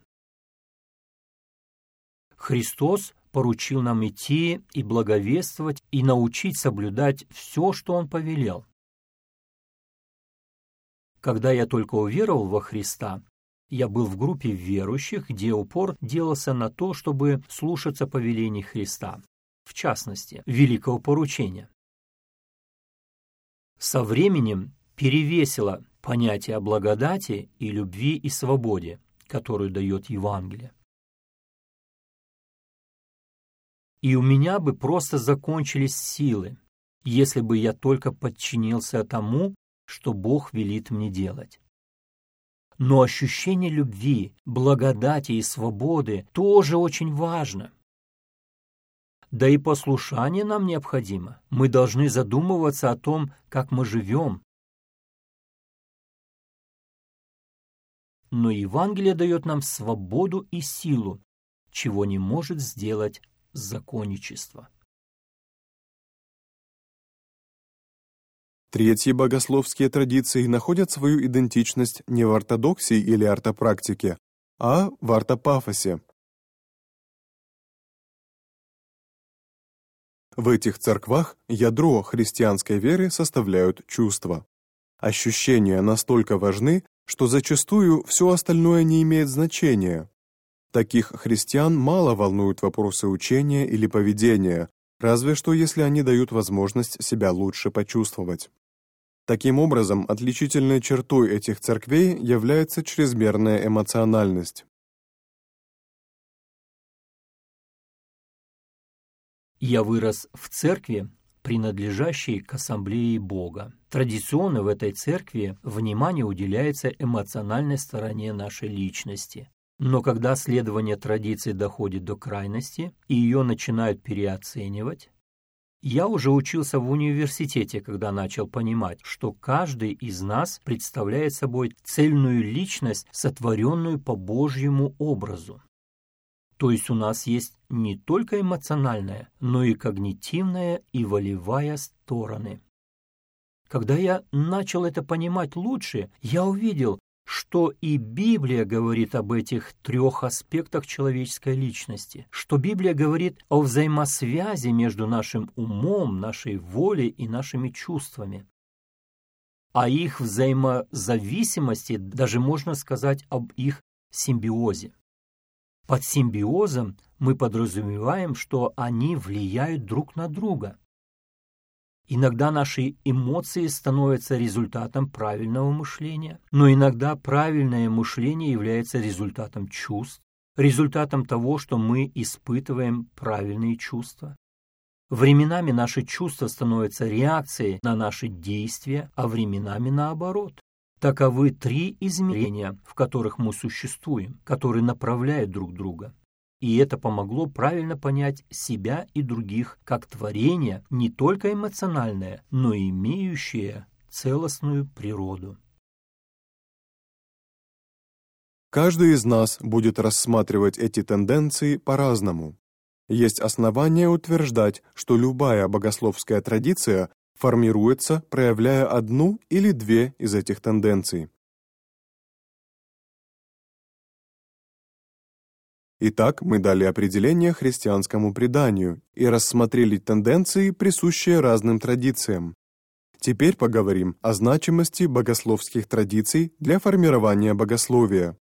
Христос поручил нам идти и благовествовать и научить соблюдать все, что Он повелел. Когда я только уверовал во Христа, я был в группе верующих, где упор делался на то, чтобы слушаться повелений Христа, в частности, великого поручения. Со временем перевесило понятие о благодати и любви и свободе, которую дает Евангелие. И у меня бы просто закончились силы, если бы я только подчинился тому, что Бог велит мне делать. Но ощущение любви, благодати и свободы тоже очень важно. Да и послушание нам необходимо. Мы должны задумываться о том, как мы живем. Но Евангелие дает нам свободу и силу, чего не может сделать законничество. Третьи богословские традиции находят свою идентичность не в ортодоксии или ортопрактике, а в ортопафосе. В этих церквах ядро христианской веры составляют чувства. Ощущения настолько важны, что зачастую все остальное не имеет значения. Таких христиан мало волнуют вопросы учения или поведения, разве что если они дают возможность себя лучше почувствовать. Таким образом, отличительной чертой этих церквей является чрезмерная эмоциональность. Я вырос в церкви, принадлежащей к ассамблее Бога. Традиционно в этой церкви внимание уделяется эмоциональной стороне нашей личности. Но когда следование традиции доходит до крайности и ее начинают переоценивать, я уже учился в университете, когда начал понимать, что каждый из нас представляет собой цельную личность, сотворенную по Божьему образу. То есть у нас есть не только эмоциональная, но и когнитивная и волевая стороны. Когда я начал это понимать лучше, я увидел, что и Библия говорит об этих трех аспектах человеческой личности, что Библия говорит о взаимосвязи между нашим умом, нашей волей и нашими чувствами, о их взаимозависимости, даже можно сказать об их симбиозе. Под симбиозом мы подразумеваем, что они влияют друг на друга. Иногда наши эмоции становятся результатом правильного мышления, но иногда правильное мышление является результатом чувств, результатом того, что мы испытываем правильные чувства. Временами наши чувства становятся реакцией на наши действия, а временами наоборот. Таковы три измерения, в которых мы существуем, которые направляют друг друга. И это помогло правильно понять себя и других как творение, не только эмоциональное, но и имеющее целостную природу. Каждый из нас будет рассматривать эти тенденции по-разному. Есть основания утверждать, что любая богословская традиция формируется, проявляя одну или две из этих тенденций. Итак, мы дали определение христианскому преданию и рассмотрели тенденции, присущие разным традициям. Теперь поговорим о значимости богословских традиций для формирования богословия.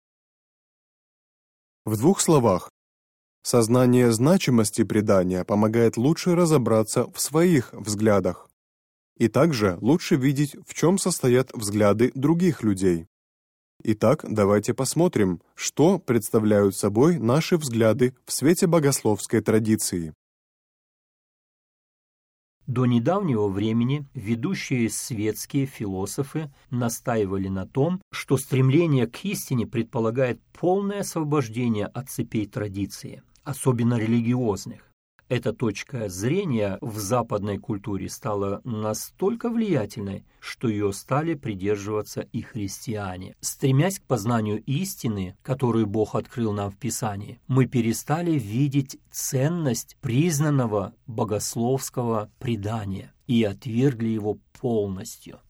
В двух словах, сознание значимости предания помогает лучше разобраться в своих взглядах и также лучше видеть, в чем состоят взгляды других людей. Итак, давайте посмотрим, что представляют собой наши взгляды в свете богословской традиции. До недавнего времени ведущие светские философы настаивали на том, что стремление к истине предполагает полное освобождение от цепей традиции, особенно религиозных. Эта точка зрения в западной культуре стала настолько влиятельной, что ее стали придерживаться и христиане. Стремясь к познанию истины, которую Бог открыл нам в Писании, мы перестали видеть ценность признанного богословского предания и отвергли его полностью.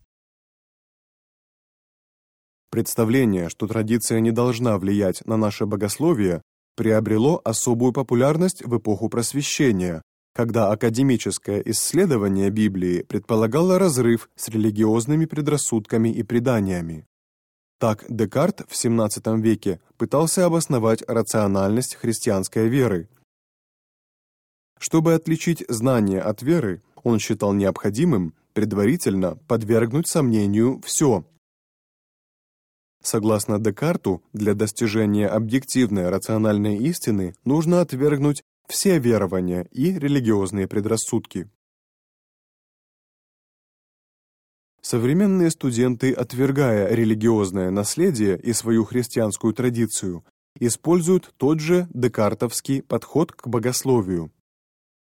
Представление, что традиция не должна влиять на наше богословие, приобрело особую популярность в эпоху Просвещения, когда академическое исследование Библии предполагало разрыв с религиозными предрассудками и преданиями. Так Декарт в XVII веке пытался обосновать рациональность христианской веры. Чтобы отличить знание от веры, он считал необходимым предварительно подвергнуть сомнению все. Согласно Декарту, для достижения объективной рациональной истины нужно отвергнуть все верования и религиозные предрассудки. Современные студенты, отвергая религиозное наследие и свою христианскую традицию, используют тот же декартовский подход к богословию.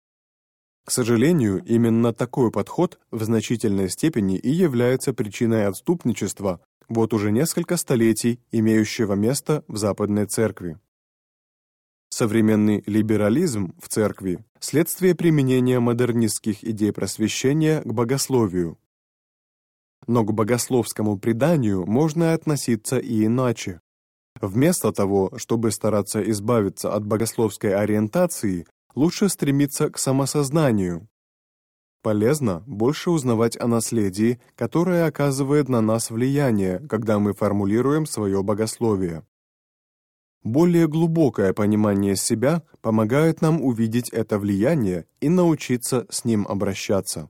К сожалению, именно такой подход в значительной степени и является причиной отступничества вот уже несколько столетий, имеющего место в Западной Церкви. Современный либерализм в Церкви – следствие применения модернистских идей просвещения к богословию. Но к богословскому преданию можно относиться и иначе. Вместо того, чтобы стараться избавиться от богословской ориентации, лучше стремиться к самосознанию. Полезно больше узнавать о наследии, которое оказывает на нас влияние, когда мы формулируем свое богословие. Более глубокое понимание себя помогает нам увидеть это влияние и научиться с ним обращаться.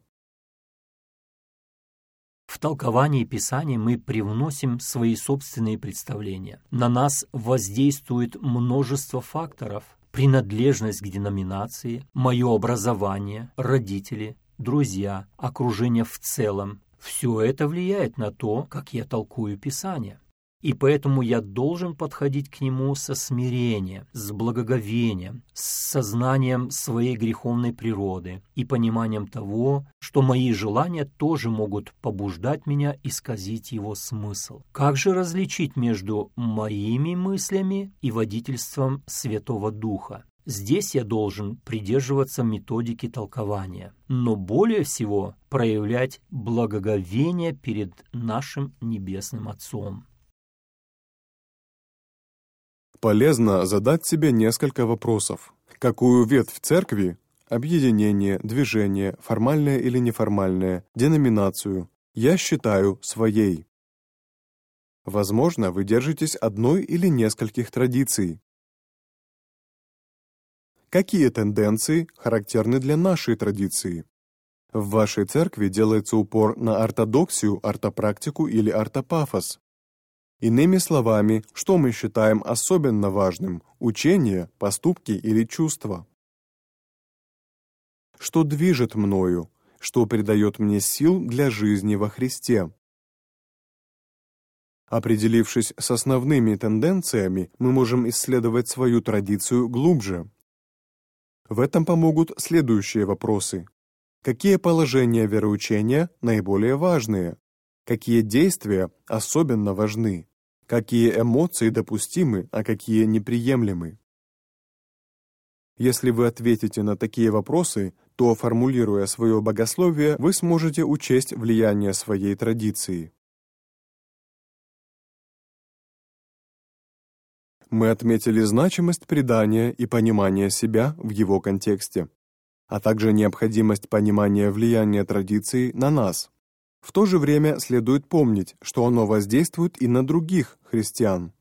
В толковании Писаний мы привносим свои собственные представления. На нас воздействует множество факторов: принадлежность к деноминации, мое образование, родители, друзья, окружение в целом. Все это влияет на то, как я толкую Писание. И поэтому я должен подходить к нему со смирением, с благоговением, с сознанием своей греховной природы и пониманием того, что мои желания тоже могут побуждать меня исказить его смысл. Как же различить между моими мыслями и водительством Святого Духа? Здесь я должен придерживаться методики толкования, но более всего проявлять благоговение перед нашим Небесным Отцом. Полезно задать себе несколько вопросов. Какую ветвь церкви – объединение, движение, формальное или неформальное, деноминацию – я считаю своей? Возможно, вы держитесь одной или нескольких традиций. Какие тенденции характерны для нашей традиции? В вашей церкви делается упор на ортодоксию, ортопрактику или ортопафос. Иными словами, что мы считаем особенно важным – учение, поступки или чувства? Что движет мною? Что придает мне сил для жизни во Христе? Определившись с основными тенденциями, мы можем исследовать свою традицию глубже. В этом помогут следующие вопросы. Какие положения вероучения наиболее важные? Какие действия особенно важны? Какие эмоции допустимы, а какие неприемлемы? Если вы ответите на такие вопросы, то, формулируя свое богословие, вы сможете учесть влияние своей традиции. Мы отметили значимость предания и понимания себя в его контексте, а также необходимость понимания влияния традиции на нас. В то же время следует помнить, что оно воздействует и на других христиан.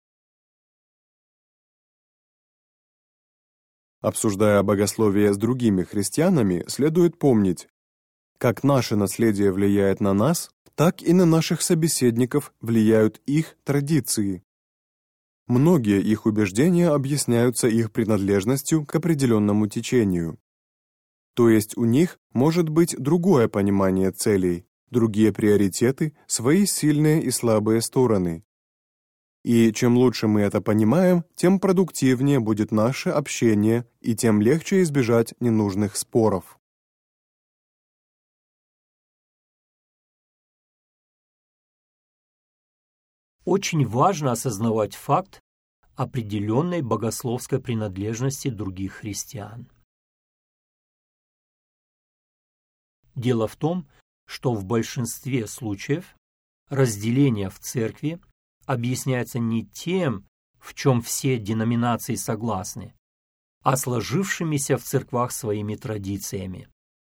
Обсуждая богословие с другими христианами, следует помнить, как наше наследие влияет на нас, так и на наших собеседников влияют их традиции. Многие их убеждения объясняются их принадлежностью к определенному течению. То есть у них может быть другое понимание целей, другие приоритеты, свои сильные и слабые стороны. И чем лучше мы это понимаем, тем продуктивнее будет наше общение и тем легче избежать ненужных споров. Очень важно осознавать факт определенной богословской принадлежности других христиан. Дело в том, что в большинстве случаев разделение в церкви объясняется не тем, в чем все деноминации согласны, а сложившимися в церквах своими традициями.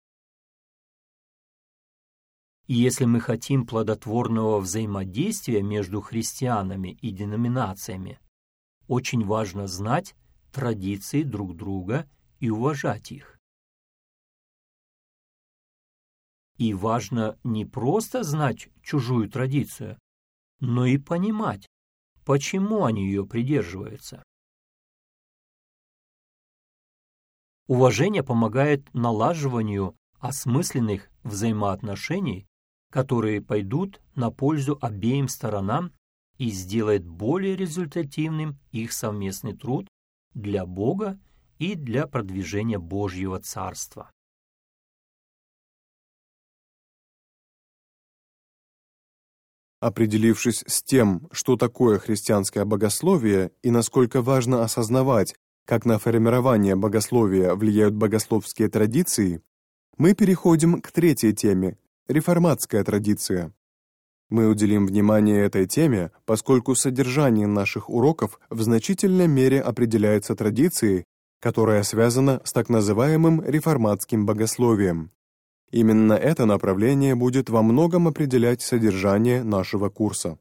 И если мы хотим плодотворного взаимодействия между христианами и деноминациями, очень важно знать традиции друг друга и уважать их. И важно не просто знать чужую традицию, но и понимать, почему они ее придерживаются. Уважение помогает налаживанию осмысленных взаимоотношений, которые пойдут на пользу обеим сторонам и сделает более результативным их совместный труд для Бога и для продвижения Божьего Царства. Определившись с тем, что такое христианское богословие и насколько важно осознавать, как на формирование богословия влияют богословские традиции, мы переходим к третьей теме – реформатская традиция. Мы уделим внимание этой теме, поскольку содержание наших уроков в значительной мере определяется традицией, которая связана с так называемым реформатским богословием. Именно это направление будет во многом определять содержание нашего курса.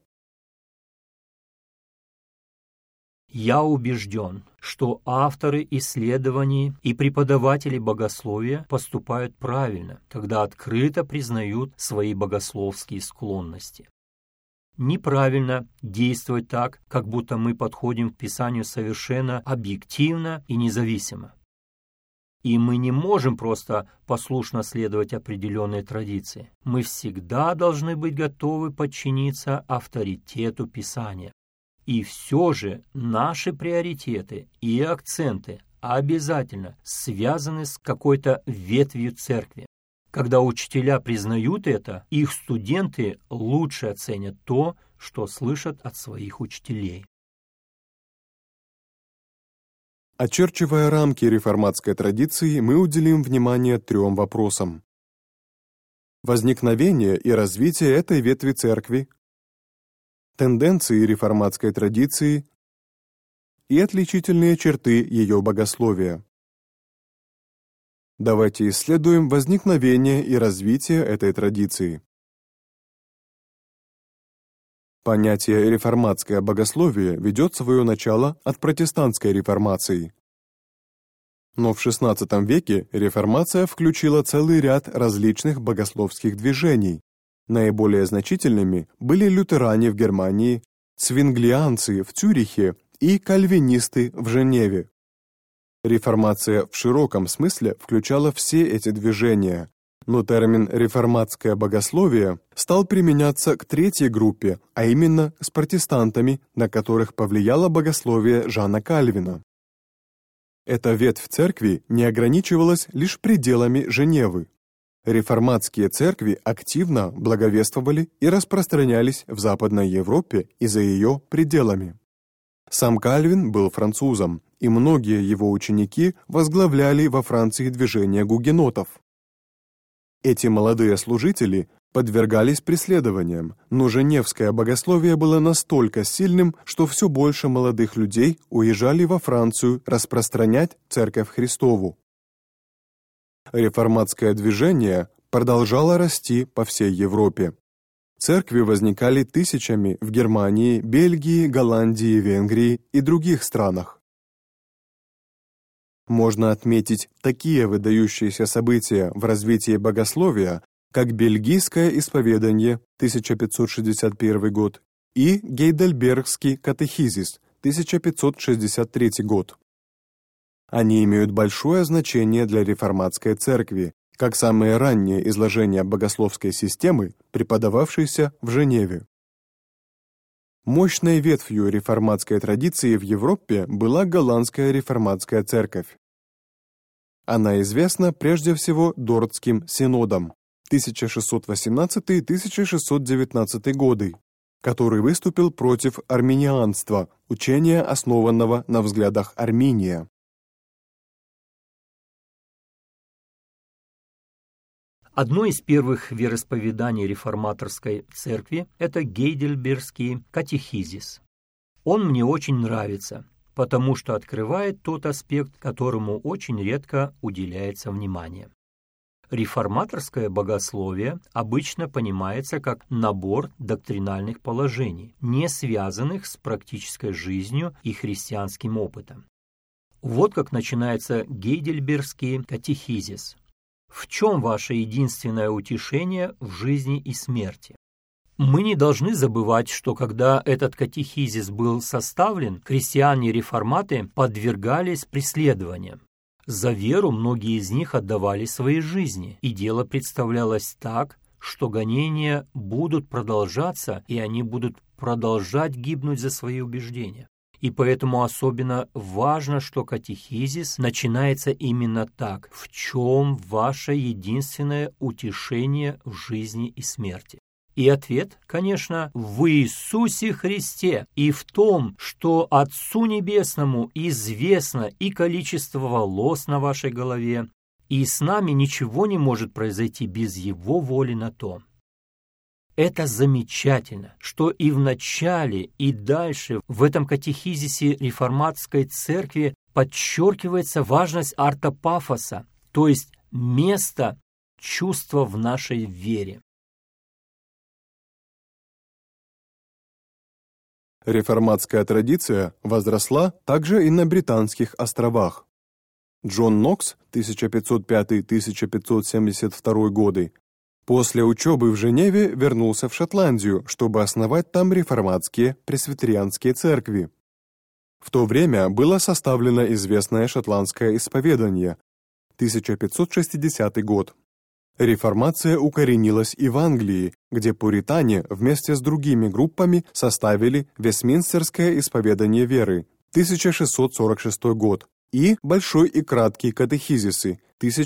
Я убежден, что авторы исследований и преподаватели богословия поступают правильно, когда открыто признают свои богословские склонности. Неправильно действовать так, как будто мы подходим к Писанию совершенно объективно и независимо. И мы не можем просто послушно следовать определенной традиции. Мы всегда должны быть готовы подчиниться авторитету Писания. И все же наши приоритеты и акценты обязательно связаны с какой-то ветвью церкви. Когда учителя признают это, их студенты лучше оценят то, что слышат от своих учителей. Очерчивая рамки реформатской традиции, мы уделим внимание 3 вопросам. Возникновение и развитие этой ветви церкви, тенденции реформатской традиции и отличительные черты ее богословия. Давайте исследуем возникновение и развитие этой традиции. Понятие «реформатское богословие» ведет свое начало от протестантской реформации. Но в XVI веке реформация включила целый ряд различных богословских движений. Наиболее значительными были лютеране в Германии, цвинглианцы в Цюрихе и кальвинисты в Женеве. Реформация в широком смысле включала все эти движения, но термин «реформатское богословие» стал применяться к третьей группе, а именно с протестантами, на которых повлияло богословие Жана Кальвина. Эта ветвь церкви не ограничивалась лишь пределами Женевы. Реформатские церкви активно благовествовали и распространялись в Западной Европе и за ее пределами. Сам Кальвин был французом, и многие его ученики возглавляли во Франции движение гугенотов. Эти молодые служители подвергались преследованиям, но женевское богословие было настолько сильным, что все больше молодых людей уезжали во Францию распространять Церковь Христову. Реформатское движение продолжало расти по всей Европе. Церкви возникали тысячами в Германии, Бельгии, Голландии, Венгрии и других странах. Можно отметить такие выдающиеся события в развитии богословия, как Бельгийское исповедание, 1561 год, и Гейдельбергский катехизис, 1563 год. Они имеют большое значение для реформатской церкви, как самые ранние изложения богословской системы, преподававшиеся в Женеве. Мощной ветвью реформатской традиции в Европе была голландская реформатская церковь. Она известна прежде всего Дортским синодом 1618-1619 годы, который выступил против арминианства, учения, основанного на взглядах Арминия. Одно из первых вероисповеданий реформаторской церкви – это Гейдельбергский катехизис. Он мне очень нравится, потому что открывает тот аспект, которому очень редко уделяется внимание. Реформаторское богословие обычно понимается как набор доктринальных положений, не связанных с практической жизнью и христианским опытом. Вот как начинается Гейдельбергский катехизис. В чем ваше единственное утешение в жизни и смерти? Мы не должны забывать, что когда этот катехизис был составлен, христиане-реформаты подвергались преследованиям. За веру многие из них отдавали свои жизни, и дело представлялось так, что гонения будут продолжаться, и они будут продолжать гибнуть за свои убеждения. И поэтому особенно важно, что катехизис начинается именно так. В чем ваше единственное утешение в жизни и смерти? И ответ, конечно, в Иисусе Христе и в том, что Отцу Небесному известно и количество волос на вашей голове, и с нами ничего не может произойти без Его воли на то. Это замечательно, что и в начале, и дальше в этом катехизисе реформатской церкви подчеркивается важность ортопафоса, то есть место чувства в нашей вере. Реформатская традиция возросла также и на Британских островах. Джон Нокс, 1505-1572 годы, после учебы в Женеве вернулся в Шотландию, чтобы основать там реформатские пресвитерианские церкви. В то время было составлено известное шотландское исповедание, 1560 год. Реформация укоренилась и в Англии, где пуритане вместе с другими группами составили Вестминстерское исповедание веры, 1646 год, и Большой и краткий катехизисы,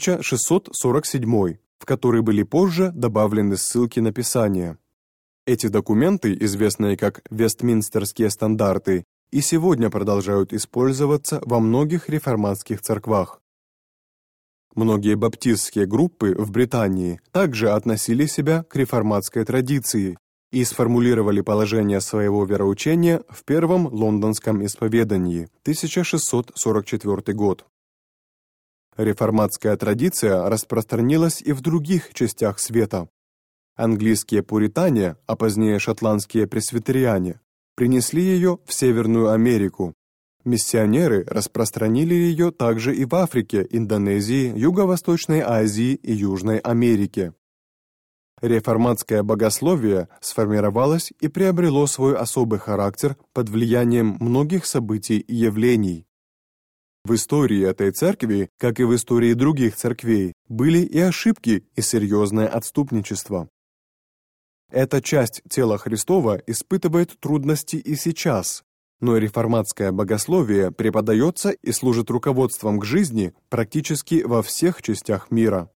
1647, в который были позже добавлены ссылки на Писание. Эти документы, известные как Вестминстерские стандарты, и сегодня продолжают использоваться во многих реформатских церквах. Многие баптистские группы в Британии также относили себя к реформатской традиции и сформулировали положение своего вероучения в Первом лондонском исповедании, 1644 год. Реформатская традиция распространилась и в других частях света. Английские пуритане, а позднее шотландские пресвитериане, принесли ее в Северную Америку. Миссионеры распространили ее также и в Африке, Индонезии, Юго-Восточной Азии и Южной Америке. Реформатское богословие сформировалось и приобрело свой особый характер под влиянием многих событий и явлений. В истории этой церкви, как и в истории других церквей, были и ошибки, и серьезное отступничество. Эта часть тела Христова испытывает трудности и сейчас, но реформатское богословие преподается и служит руководством к жизни практически во всех частях мира.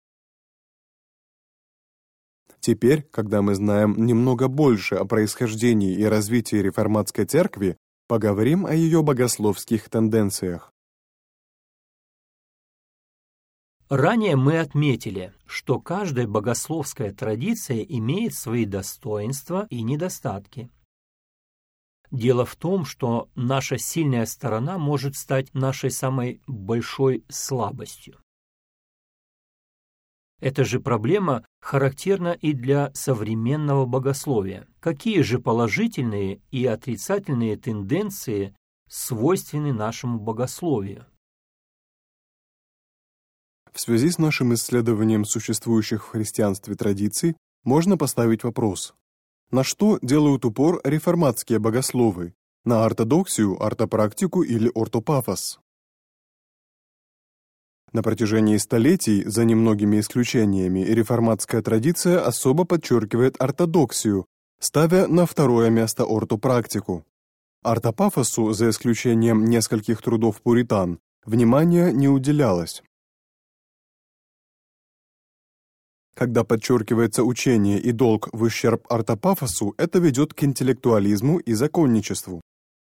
Теперь, когда мы знаем немного больше о происхождении и развитии реформатской церкви, поговорим о ее богословских тенденциях. Ранее мы отметили, что каждая богословская традиция имеет свои достоинства и недостатки. Дело в том, что наша сильная сторона может стать нашей самой большой слабостью. Эта же проблема характерна и для современного богословия. Какие же положительные и отрицательные тенденции свойственны нашему богословию? В связи с нашим исследованием существующих в христианстве традиций можно поставить вопрос: на что делают упор реформатские богословы? На ортодоксию, ортопрактику или ортопафос? На протяжении столетий, за немногими исключениями, реформатская традиция особо подчеркивает ортодоксию, ставя на второе место ортопрактику. Ортопафосу, за исключением нескольких трудов пуритан, внимания не уделялось. Когда подчеркивается учение и долг в ущерб ортопафосу, это ведет к интеллектуализму и законничеству.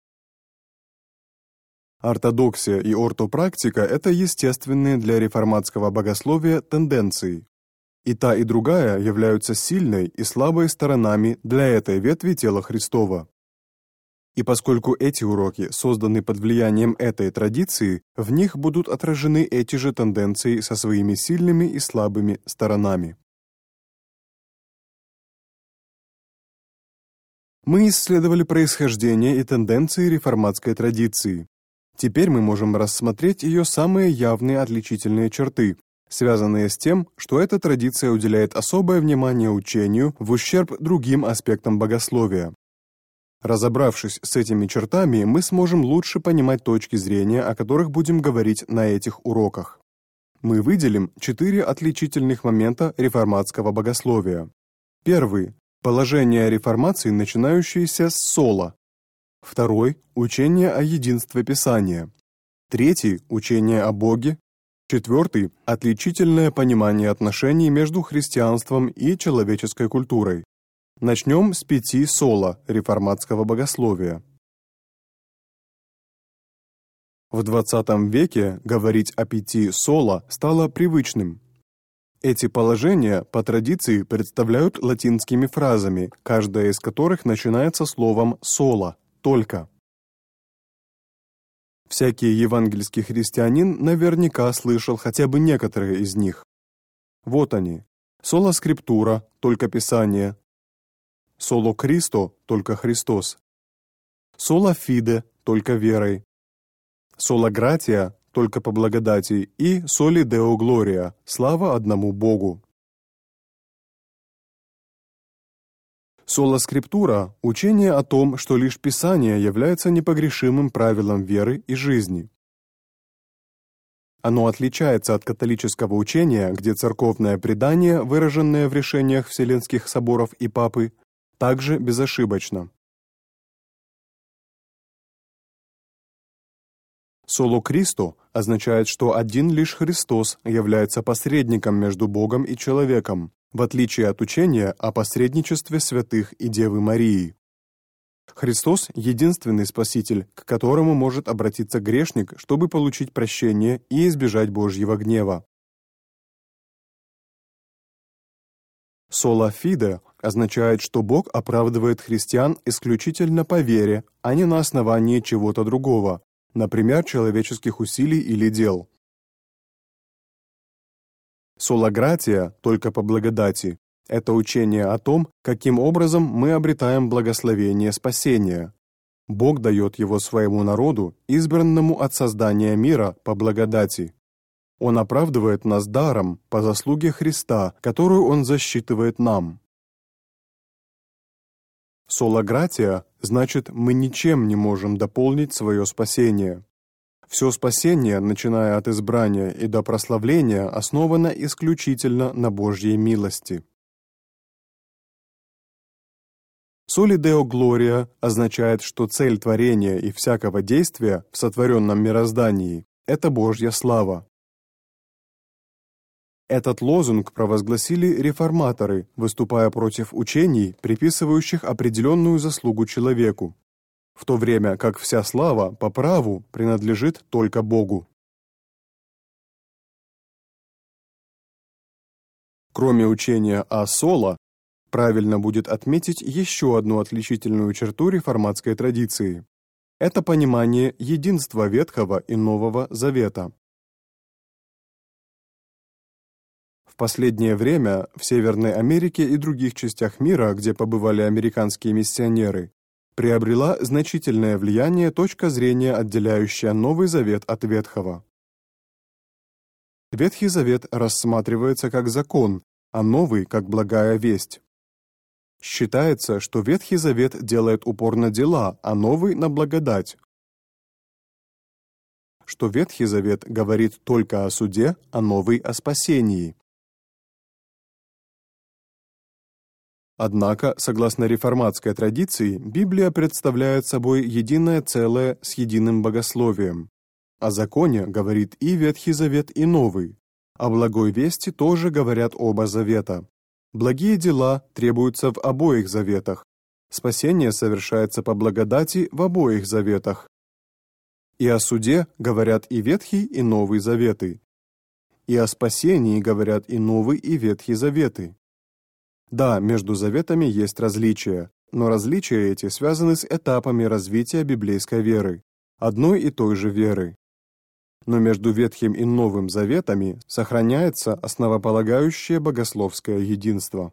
Ортодоксия и ортопрактика – это естественные для реформатского богословия тенденции. И та, и другая являются сильной и слабой сторонами для этой ветви тела Христова. И поскольку эти уроки созданы под влиянием этой традиции, в них будут отражены эти же тенденции со своими сильными и слабыми сторонами. Мы исследовали происхождение и тенденции реформатской традиции. Теперь мы можем рассмотреть ее самые явные отличительные черты, связанные с тем, что эта традиция уделяет особое внимание учению в ущерб другим аспектам богословия. Разобравшись с этими чертами, мы сможем лучше понимать точки зрения, о которых будем говорить на этих уроках. Мы выделим 4 отличительных момента реформатского богословия. Первый – положение реформации, начинающееся с сола. Второй – учение о единстве Писания. Третий – учение о Боге. Четвертый – отличительное понимание отношений между христианством и человеческой культурой. Начнем с 5 сола реформатского богословия. В XX веке говорить о 5 сола стало привычным. Эти положения по традиции представляют латинскими фразами, каждая из которых начинается словом «соло» – «только». Всякий евангельский христианин наверняка слышал хотя бы некоторые из них. Вот они. Соло скриптура – только Писание. Соло Кристо – только Христос. Соло фиде – только верой. Соло гратия – только по благодати. И соли део глория – слава одному Богу. Соло скриптура – учение о том, что лишь Писание является непогрешимым правилом веры и жизни. Оно отличается от католического учения, где церковное предание, выраженное в решениях Вселенских соборов и Папы, также безошибочно. Соло Кристо означает, что один лишь Христос является посредником между Богом и человеком, в отличие от учения о посредничестве святых и Девы Марии. Христос – единственный Спаситель, к которому может обратиться грешник, чтобы получить прощение и избежать Божьего гнева. Соло фиде означает, что Бог оправдывает христиан исключительно по вере, а не на основании чего-то другого, например, человеческих усилий или дел. Соло гратия – только по благодати. Это учение о том, каким образом мы обретаем благословение спасения. Бог дает его своему народу, избранному от создания мира по благодати. Он оправдывает нас даром по заслуге Христа, которую Он засчитывает нам. Соло гратия значит, мы ничем не можем дополнить свое спасение. Все спасение, начиная от избрания и до прославления, основано исключительно на Божьей милости. Соли део глория означает, что цель творения и всякого действия в сотворенном мироздании – это Божья слава. Этот лозунг провозгласили реформаторы, выступая против учений, приписывающих определенную заслугу человеку, в то время как вся слава по праву принадлежит только Богу. Кроме учения о соло, правильно будет отметить еще одну отличительную черту реформатской традиции. Это понимание единства Ветхого и Нового Завета. В последнее время в Северной Америке и других частях мира, где побывали американские миссионеры, приобрела значительное влияние точка зрения, отделяющая Новый Завет от Ветхого. Ветхий Завет рассматривается как закон, а Новый – как благая весть. Считается, что Ветхий Завет делает упор на дела, а Новый – на благодать. Что Ветхий Завет говорит только о суде, а Новый – о спасении. Однако, согласно реформатской традиции, Библия представляет собой единое целое с единым богословием. О законе говорит и Ветхий Завет, и Новый. О благой вести тоже говорят оба завета. Благие дела требуются в обоих заветах. Спасение совершается по благодати в обоих заветах. И о суде говорят и Ветхий, и Новый Заветы. И о спасении говорят и Новый, и Ветхий Заветы. Да, между заветами есть различия, но различия эти связаны с этапами развития библейской веры, одной и той же веры. Но между Ветхим и Новым Заветами сохраняется основополагающее богословское единство.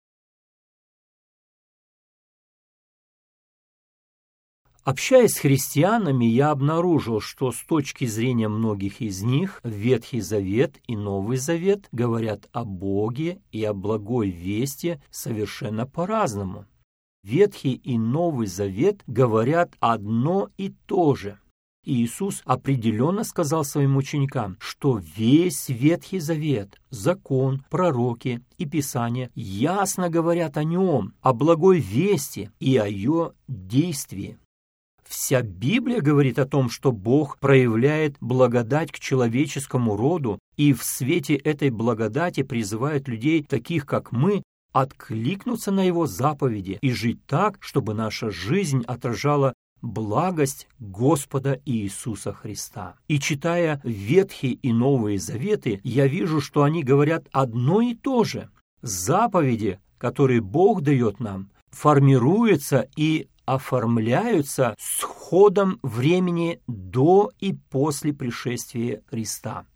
Общаясь с христианами, я обнаружил, что с точки зрения многих из них Ветхий Завет и Новый Завет говорят о Боге и о благой вести совершенно по-разному. Ветхий и Новый Завет говорят одно и то же. И Иисус определенно сказал своим ученикам, что весь Ветхий Завет, закон, пророки и Писания ясно говорят о нем, о благой вести и о ее действии. Вся Библия говорит о том, что Бог проявляет благодать к человеческому роду и в свете этой благодати призывает людей, таких как мы, откликнуться на Его заповеди и жить так, чтобы наша жизнь отражала благость Господа Иисуса Христа. И читая Ветхие и Новые Заветы, я вижу, что они говорят одно и то же. Заповеди, которые Бог дает нам, формируются и оформляются с ходом времени до и после пришествия Христа.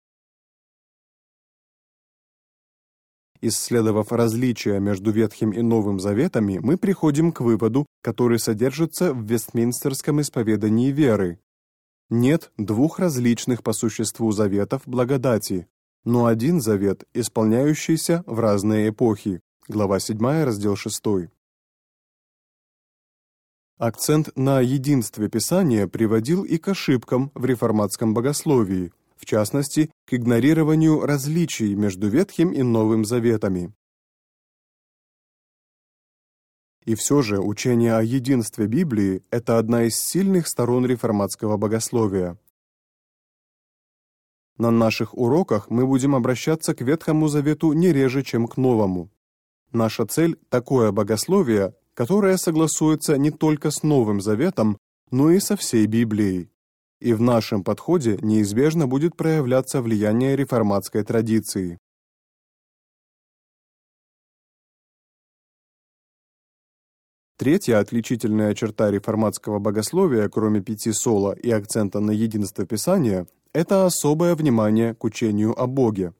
Исследовав различия между Ветхим и Новым Заветами, мы приходим к выводу, который содержится в Вестминстерском исповедании веры. Нет двух различных по существу заветов благодати, но один завет, исполняющийся в разные эпохи. Глава 7, раздел 6. Акцент на единстве Писания приводил и к ошибкам в реформатском богословии, в частности, к игнорированию различий между Ветхим и Новым Заветами. И все же учение о единстве Библии – это одна из сильных сторон реформатского богословия. На наших уроках мы будем обращаться к Ветхому Завету не реже, чем к Новому. Наша цель – такое богословие, которое согласуется не только с Новым Заветом, но и со всей Библией. И в нашем подходе неизбежно будет проявляться влияние реформатской традиции. Третья отличительная черта реформатского богословия, кроме 5 сола и акцента на единство Писания, это особое внимание к учению о Боге.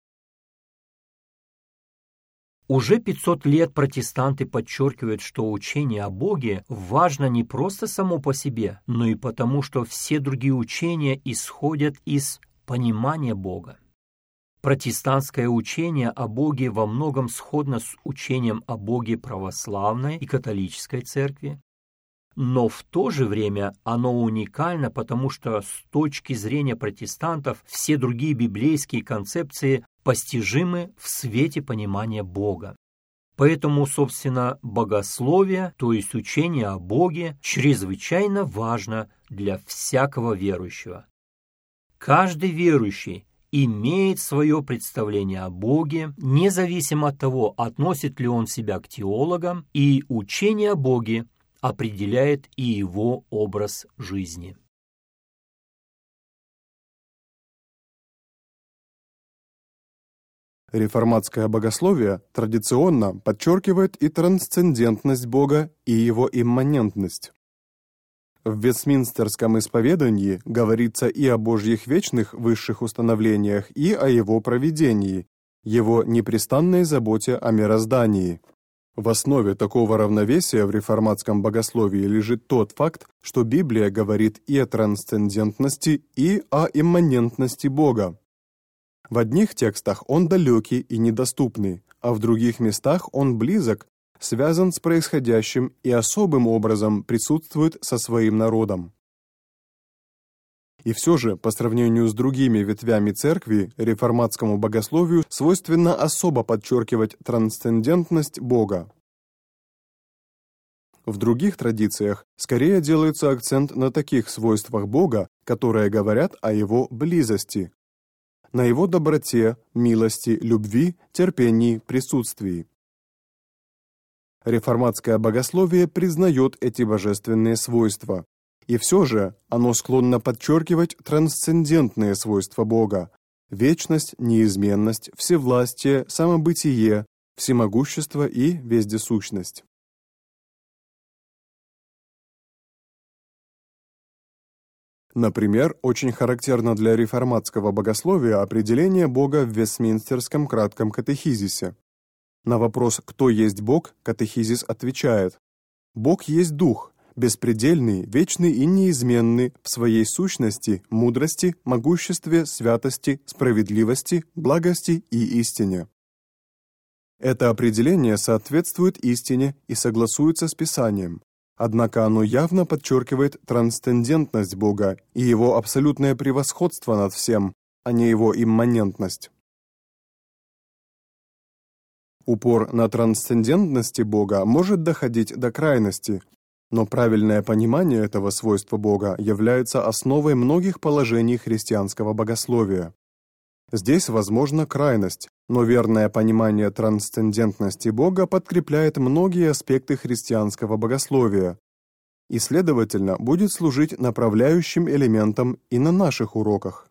Уже 500 лет протестанты подчеркивают, что учение о Боге важно не просто само по себе, но и потому, что все другие учения исходят из понимания Бога. Протестантское учение о Боге во многом сходно с учением о Боге православной и католической церкви, но в то же время оно уникально, потому что с точки зрения протестантов все другие библейские концепции постижимы в свете понимания Бога. Поэтому, собственно, богословие, то есть учение о Боге, чрезвычайно важно для всякого верующего. Каждый верующий имеет свое представление о Боге, независимо от того, относит ли он себя к теологам, и учение о Боге определяет и его образ жизни. Реформатское богословие традиционно подчеркивает и трансцендентность Бога, и его имманентность. В Вестминстерском исповедании говорится и о Божьих вечных высших установлениях, и о его провидении, его непрестанной заботе о мироздании. В основе такого равновесия в реформатском богословии лежит тот факт, что Библия говорит и о трансцендентности, и о имманентности Бога. В одних текстах он далекий и недоступный, а в других местах он близок, связан с происходящим и особым образом присутствует со своим народом. И все же, по сравнению с другими ветвями церкви, реформатскому богословию свойственно особо подчеркивать трансцендентность Бога. В других традициях скорее делается акцент на таких свойствах Бога, которые говорят о его близости, на его доброте, милости, любви, терпении, присутствии. Реформатское богословие признает эти божественные свойства, и все же оно склонно подчеркивать трансцендентные свойства Бога – вечность, неизменность, всевластие, самобытие, всемогущество и вездесущность. Например, очень характерно для реформатского богословия определение Бога в Вестминстерском кратком катехизисе. На вопрос «Кто есть Бог?» катехизис отвечает: «Бог есть Дух, беспредельный, вечный и неизменный в своей сущности, мудрости, могуществе, святости, справедливости, благости и истине». Это определение соответствует истине и согласуется с Писанием, однако оно явно подчеркивает трансцендентность Бога и его абсолютное превосходство над всем, а не его имманентность. Упор на трансцендентности Бога может доходить до крайности, но правильное понимание этого свойства Бога является основой многих положений христианского богословия. Здесь возможна крайность, но верное понимание трансцендентности Бога подкрепляет многие аспекты христианского богословия и, следовательно, будет служить направляющим элементом и на наших уроках.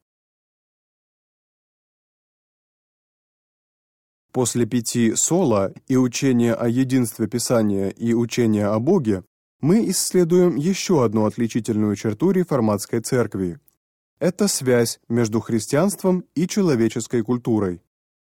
После 5 сола и учения о единстве Писания и учения о Боге мы исследуем еще одну отличительную черту реформатской церкви. Это связь между христианством и человеческой культурой.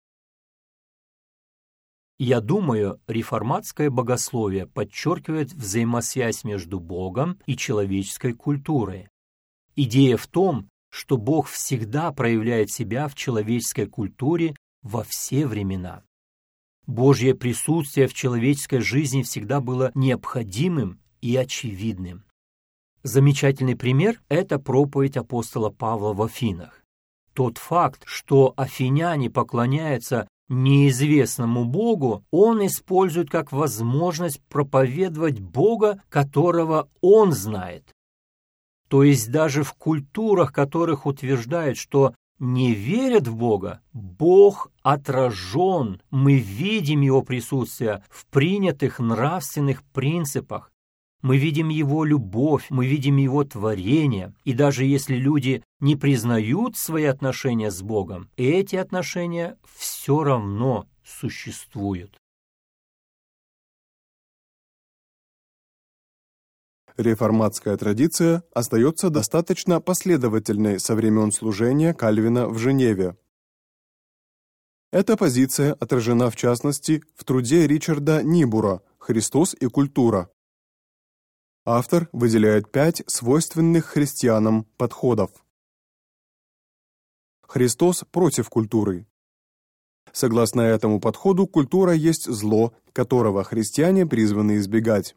Я думаю, реформатское богословие подчеркивает взаимосвязь между Богом и человеческой культурой. Идея в том, что Бог всегда проявляет себя в человеческой культуре во все времена. Божье присутствие в человеческой жизни всегда было необходимым и очевидным. Замечательный пример – это проповедь апостола Павла в Афинах. Тот факт, что афиняне поклоняются неизвестному Богу, он использует как возможность проповедовать Бога, которого он знает. То есть даже в культурах, которых утверждают, что не верят в Бога, Бог отражен, мы видим Его присутствие в принятых нравственных принципах. Мы видим Его любовь, мы видим Его творение, и даже если люди не признают свои отношения с Богом, эти отношения все равно существуют. Реформатская традиция остается достаточно последовательной со времен служения Кальвина в Женеве. Эта позиция отражена в частности в труде Ричарда Нибура «Христос и культура». Автор выделяет 5 свойственных христианам подходов. Христос против культуры. Согласно этому подходу, культура есть зло, которого христиане призваны избегать.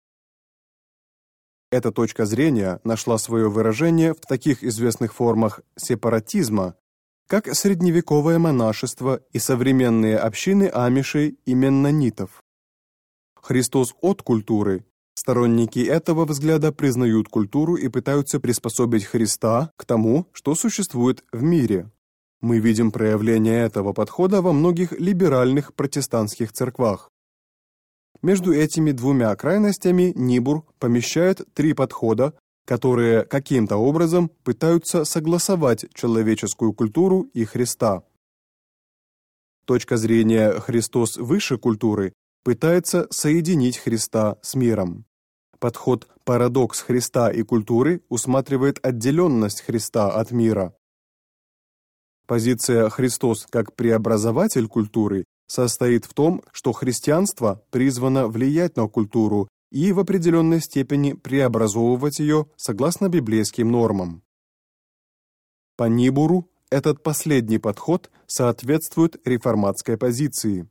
Эта точка зрения нашла свое выражение в таких известных формах сепаратизма, как средневековое монашество и современные общины амишей и меннонитов. Христос от культуры. Сторонники этого взгляда признают культуру и пытаются приспособить Христа к тому, что существует в мире. Мы видим проявление этого подхода во многих либеральных протестантских церквах. Между этими двумя крайностями Нибур помещает 3 подхода, которые каким-то образом пытаются согласовать человеческую культуру и Христа. Точка зрения «Христос выше культуры» пытается соединить Христа с миром. Подход «Парадокс Христа и культуры» усматривает отделенность Христа от мира. Позиция «Христос как преобразователь культуры» состоит в том, что христианство призвано влиять на культуру и в определенной степени преобразовывать ее согласно библейским нормам. По Нибуру этот последний подход соответствует реформатской позиции.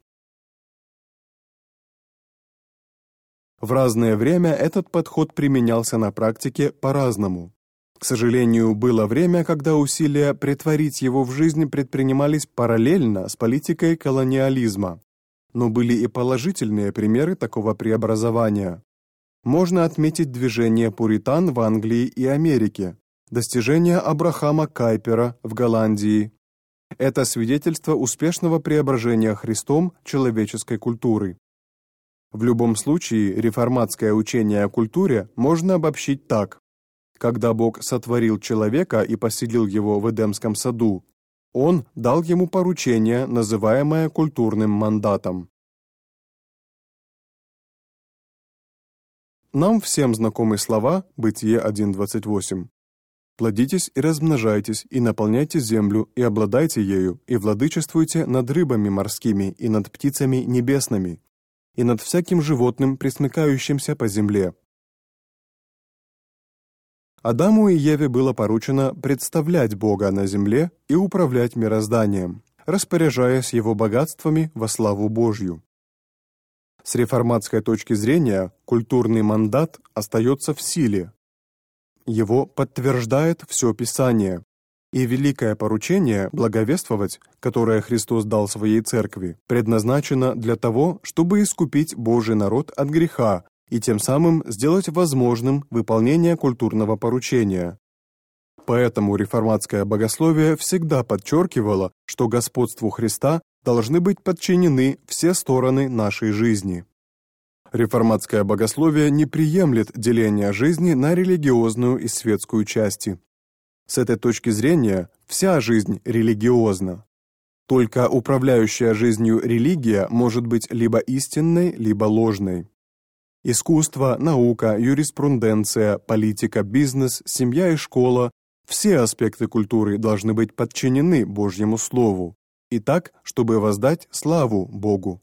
В разное время этот подход применялся на практике по-разному. К сожалению, было время, когда усилия претворить его в жизнь предпринимались параллельно с политикой колониализма. Но были и положительные примеры такого преобразования. Можно отметить движение пуритан в Англии и Америке, достижения Абрахама Кайпера в Голландии. Это свидетельство успешного преображения Христом человеческой культуры. В любом случае, реформатское учение о культуре можно обобщить так. Когда Бог сотворил человека и поселил его в Эдемском саду, Он дал ему поручение, называемое культурным мандатом. Нам всем знакомы слова Бытие 1:28. «Плодитесь и размножайтесь, и наполняйте землю, и обладайте ею, и владычествуйте над рыбами морскими, и над птицами небесными, и над всяким животным, пресмыкающимся по земле». Адаму и Еве было поручено представлять Бога на земле и управлять мирозданием, распоряжаясь его богатствами во славу Божью. С реформатской точки зрения, культурный мандат остается в силе. Его подтверждает все Писание, и великое поручение благовествовать, которое Христос дал своей церкви, предназначено для того, чтобы искупить Божий народ от греха и тем самым сделать возможным выполнение культурного поручения. Поэтому реформатское богословие всегда подчеркивало, что господству Христа должны быть подчинены все стороны нашей жизни. Реформатское богословие не приемлет деления жизни на религиозную и светскую части. С этой точки зрения вся жизнь религиозна. Только управляющая жизнью религия может быть либо истинной, либо ложной. Искусство, наука, юриспруденция, политика, бизнес, семья и школа – все аспекты культуры должны быть подчинены Божьему Слову, и так, чтобы воздать славу Богу.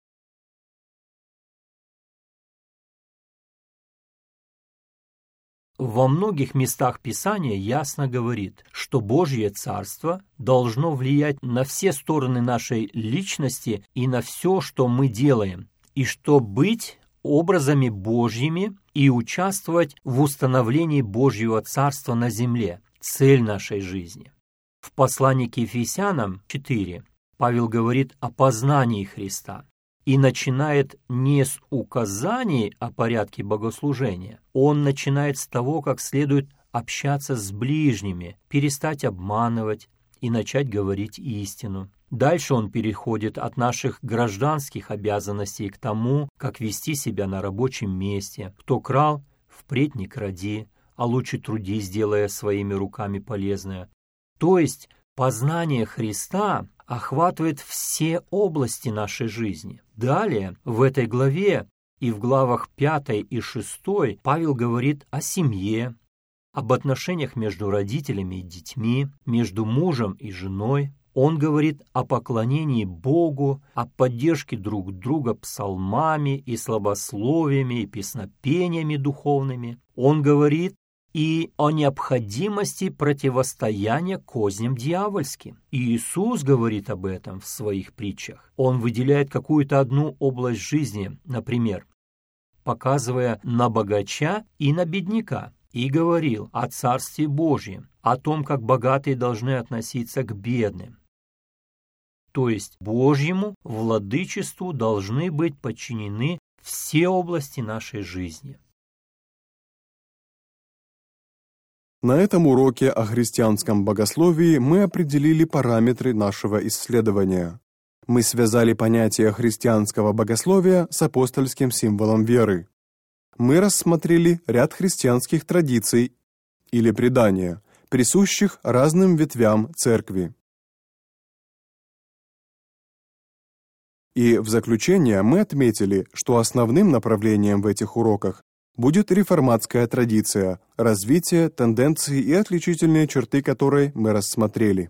Во многих местах Писания ясно говорит, что Божье Царство должно влиять на все стороны нашей личности и на все, что мы делаем, и что быть образами Божьими и участвовать в установлении Божьего Царства на земле – цель нашей жизни. В послании к Ефесянам 4 Павел говорит о познании Христа и начинает не с указаний о порядке богослужения. Он начинает с того, как следует общаться с ближними, перестать обманывать и начать говорить истину. Дальше он переходит от наших гражданских обязанностей к тому, как вести себя на рабочем месте. Кто крал, впредь не кради, а лучше трудись, делая своими руками полезное. То есть познание Христа охватывает все области нашей жизни. Далее, в этой главе и в главах 5 и 6 Павел говорит о семье, об отношениях между родителями и детьми, между мужем и женой. Он говорит о поклонении Богу, о поддержке друг друга псалмами и славословиями и песнопениями духовными. Он говорит и о необходимости противостояния козням дьявольским. И Иисус говорит об этом в своих притчах. Он выделяет какую-то одну область жизни, например, показывая на богача и на бедняка, и говорил о Царстве Божьем, о том, как богатые должны относиться к бедным. То есть Божьему владычеству должны быть подчинены все области нашей жизни. На этом уроке о христианском богословии мы определили параметры нашего исследования. Мы связали понятие христианского богословия с апостольским символом веры. Мы рассмотрели ряд христианских традиций или предания, присущих разным ветвям церкви. И в заключение мы отметили, что основным направлением в этих уроках будет реформатская традиция, развитие, тенденции и отличительные черты которой мы рассмотрели.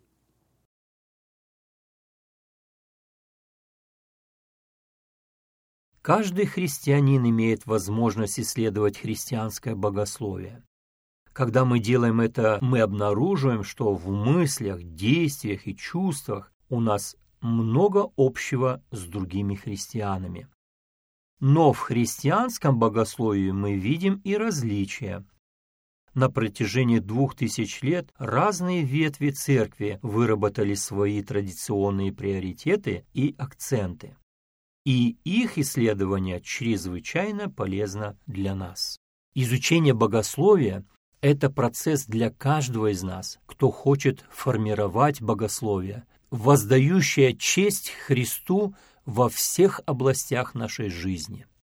Каждый христианин имеет возможность исследовать христианское богословие. Когда мы делаем это, мы обнаруживаем, что в мыслях, действиях и чувствах у нас много общего с другими христианами. Но в христианском богословии мы видим и различия. На протяжении 2000 лет разные ветви церкви выработали свои традиционные приоритеты и акценты. И их исследование чрезвычайно полезно для нас. Изучение богословия – это процесс для каждого из нас, кто хочет формировать богословие, воздающее честь Христу во всех областях нашей жизни.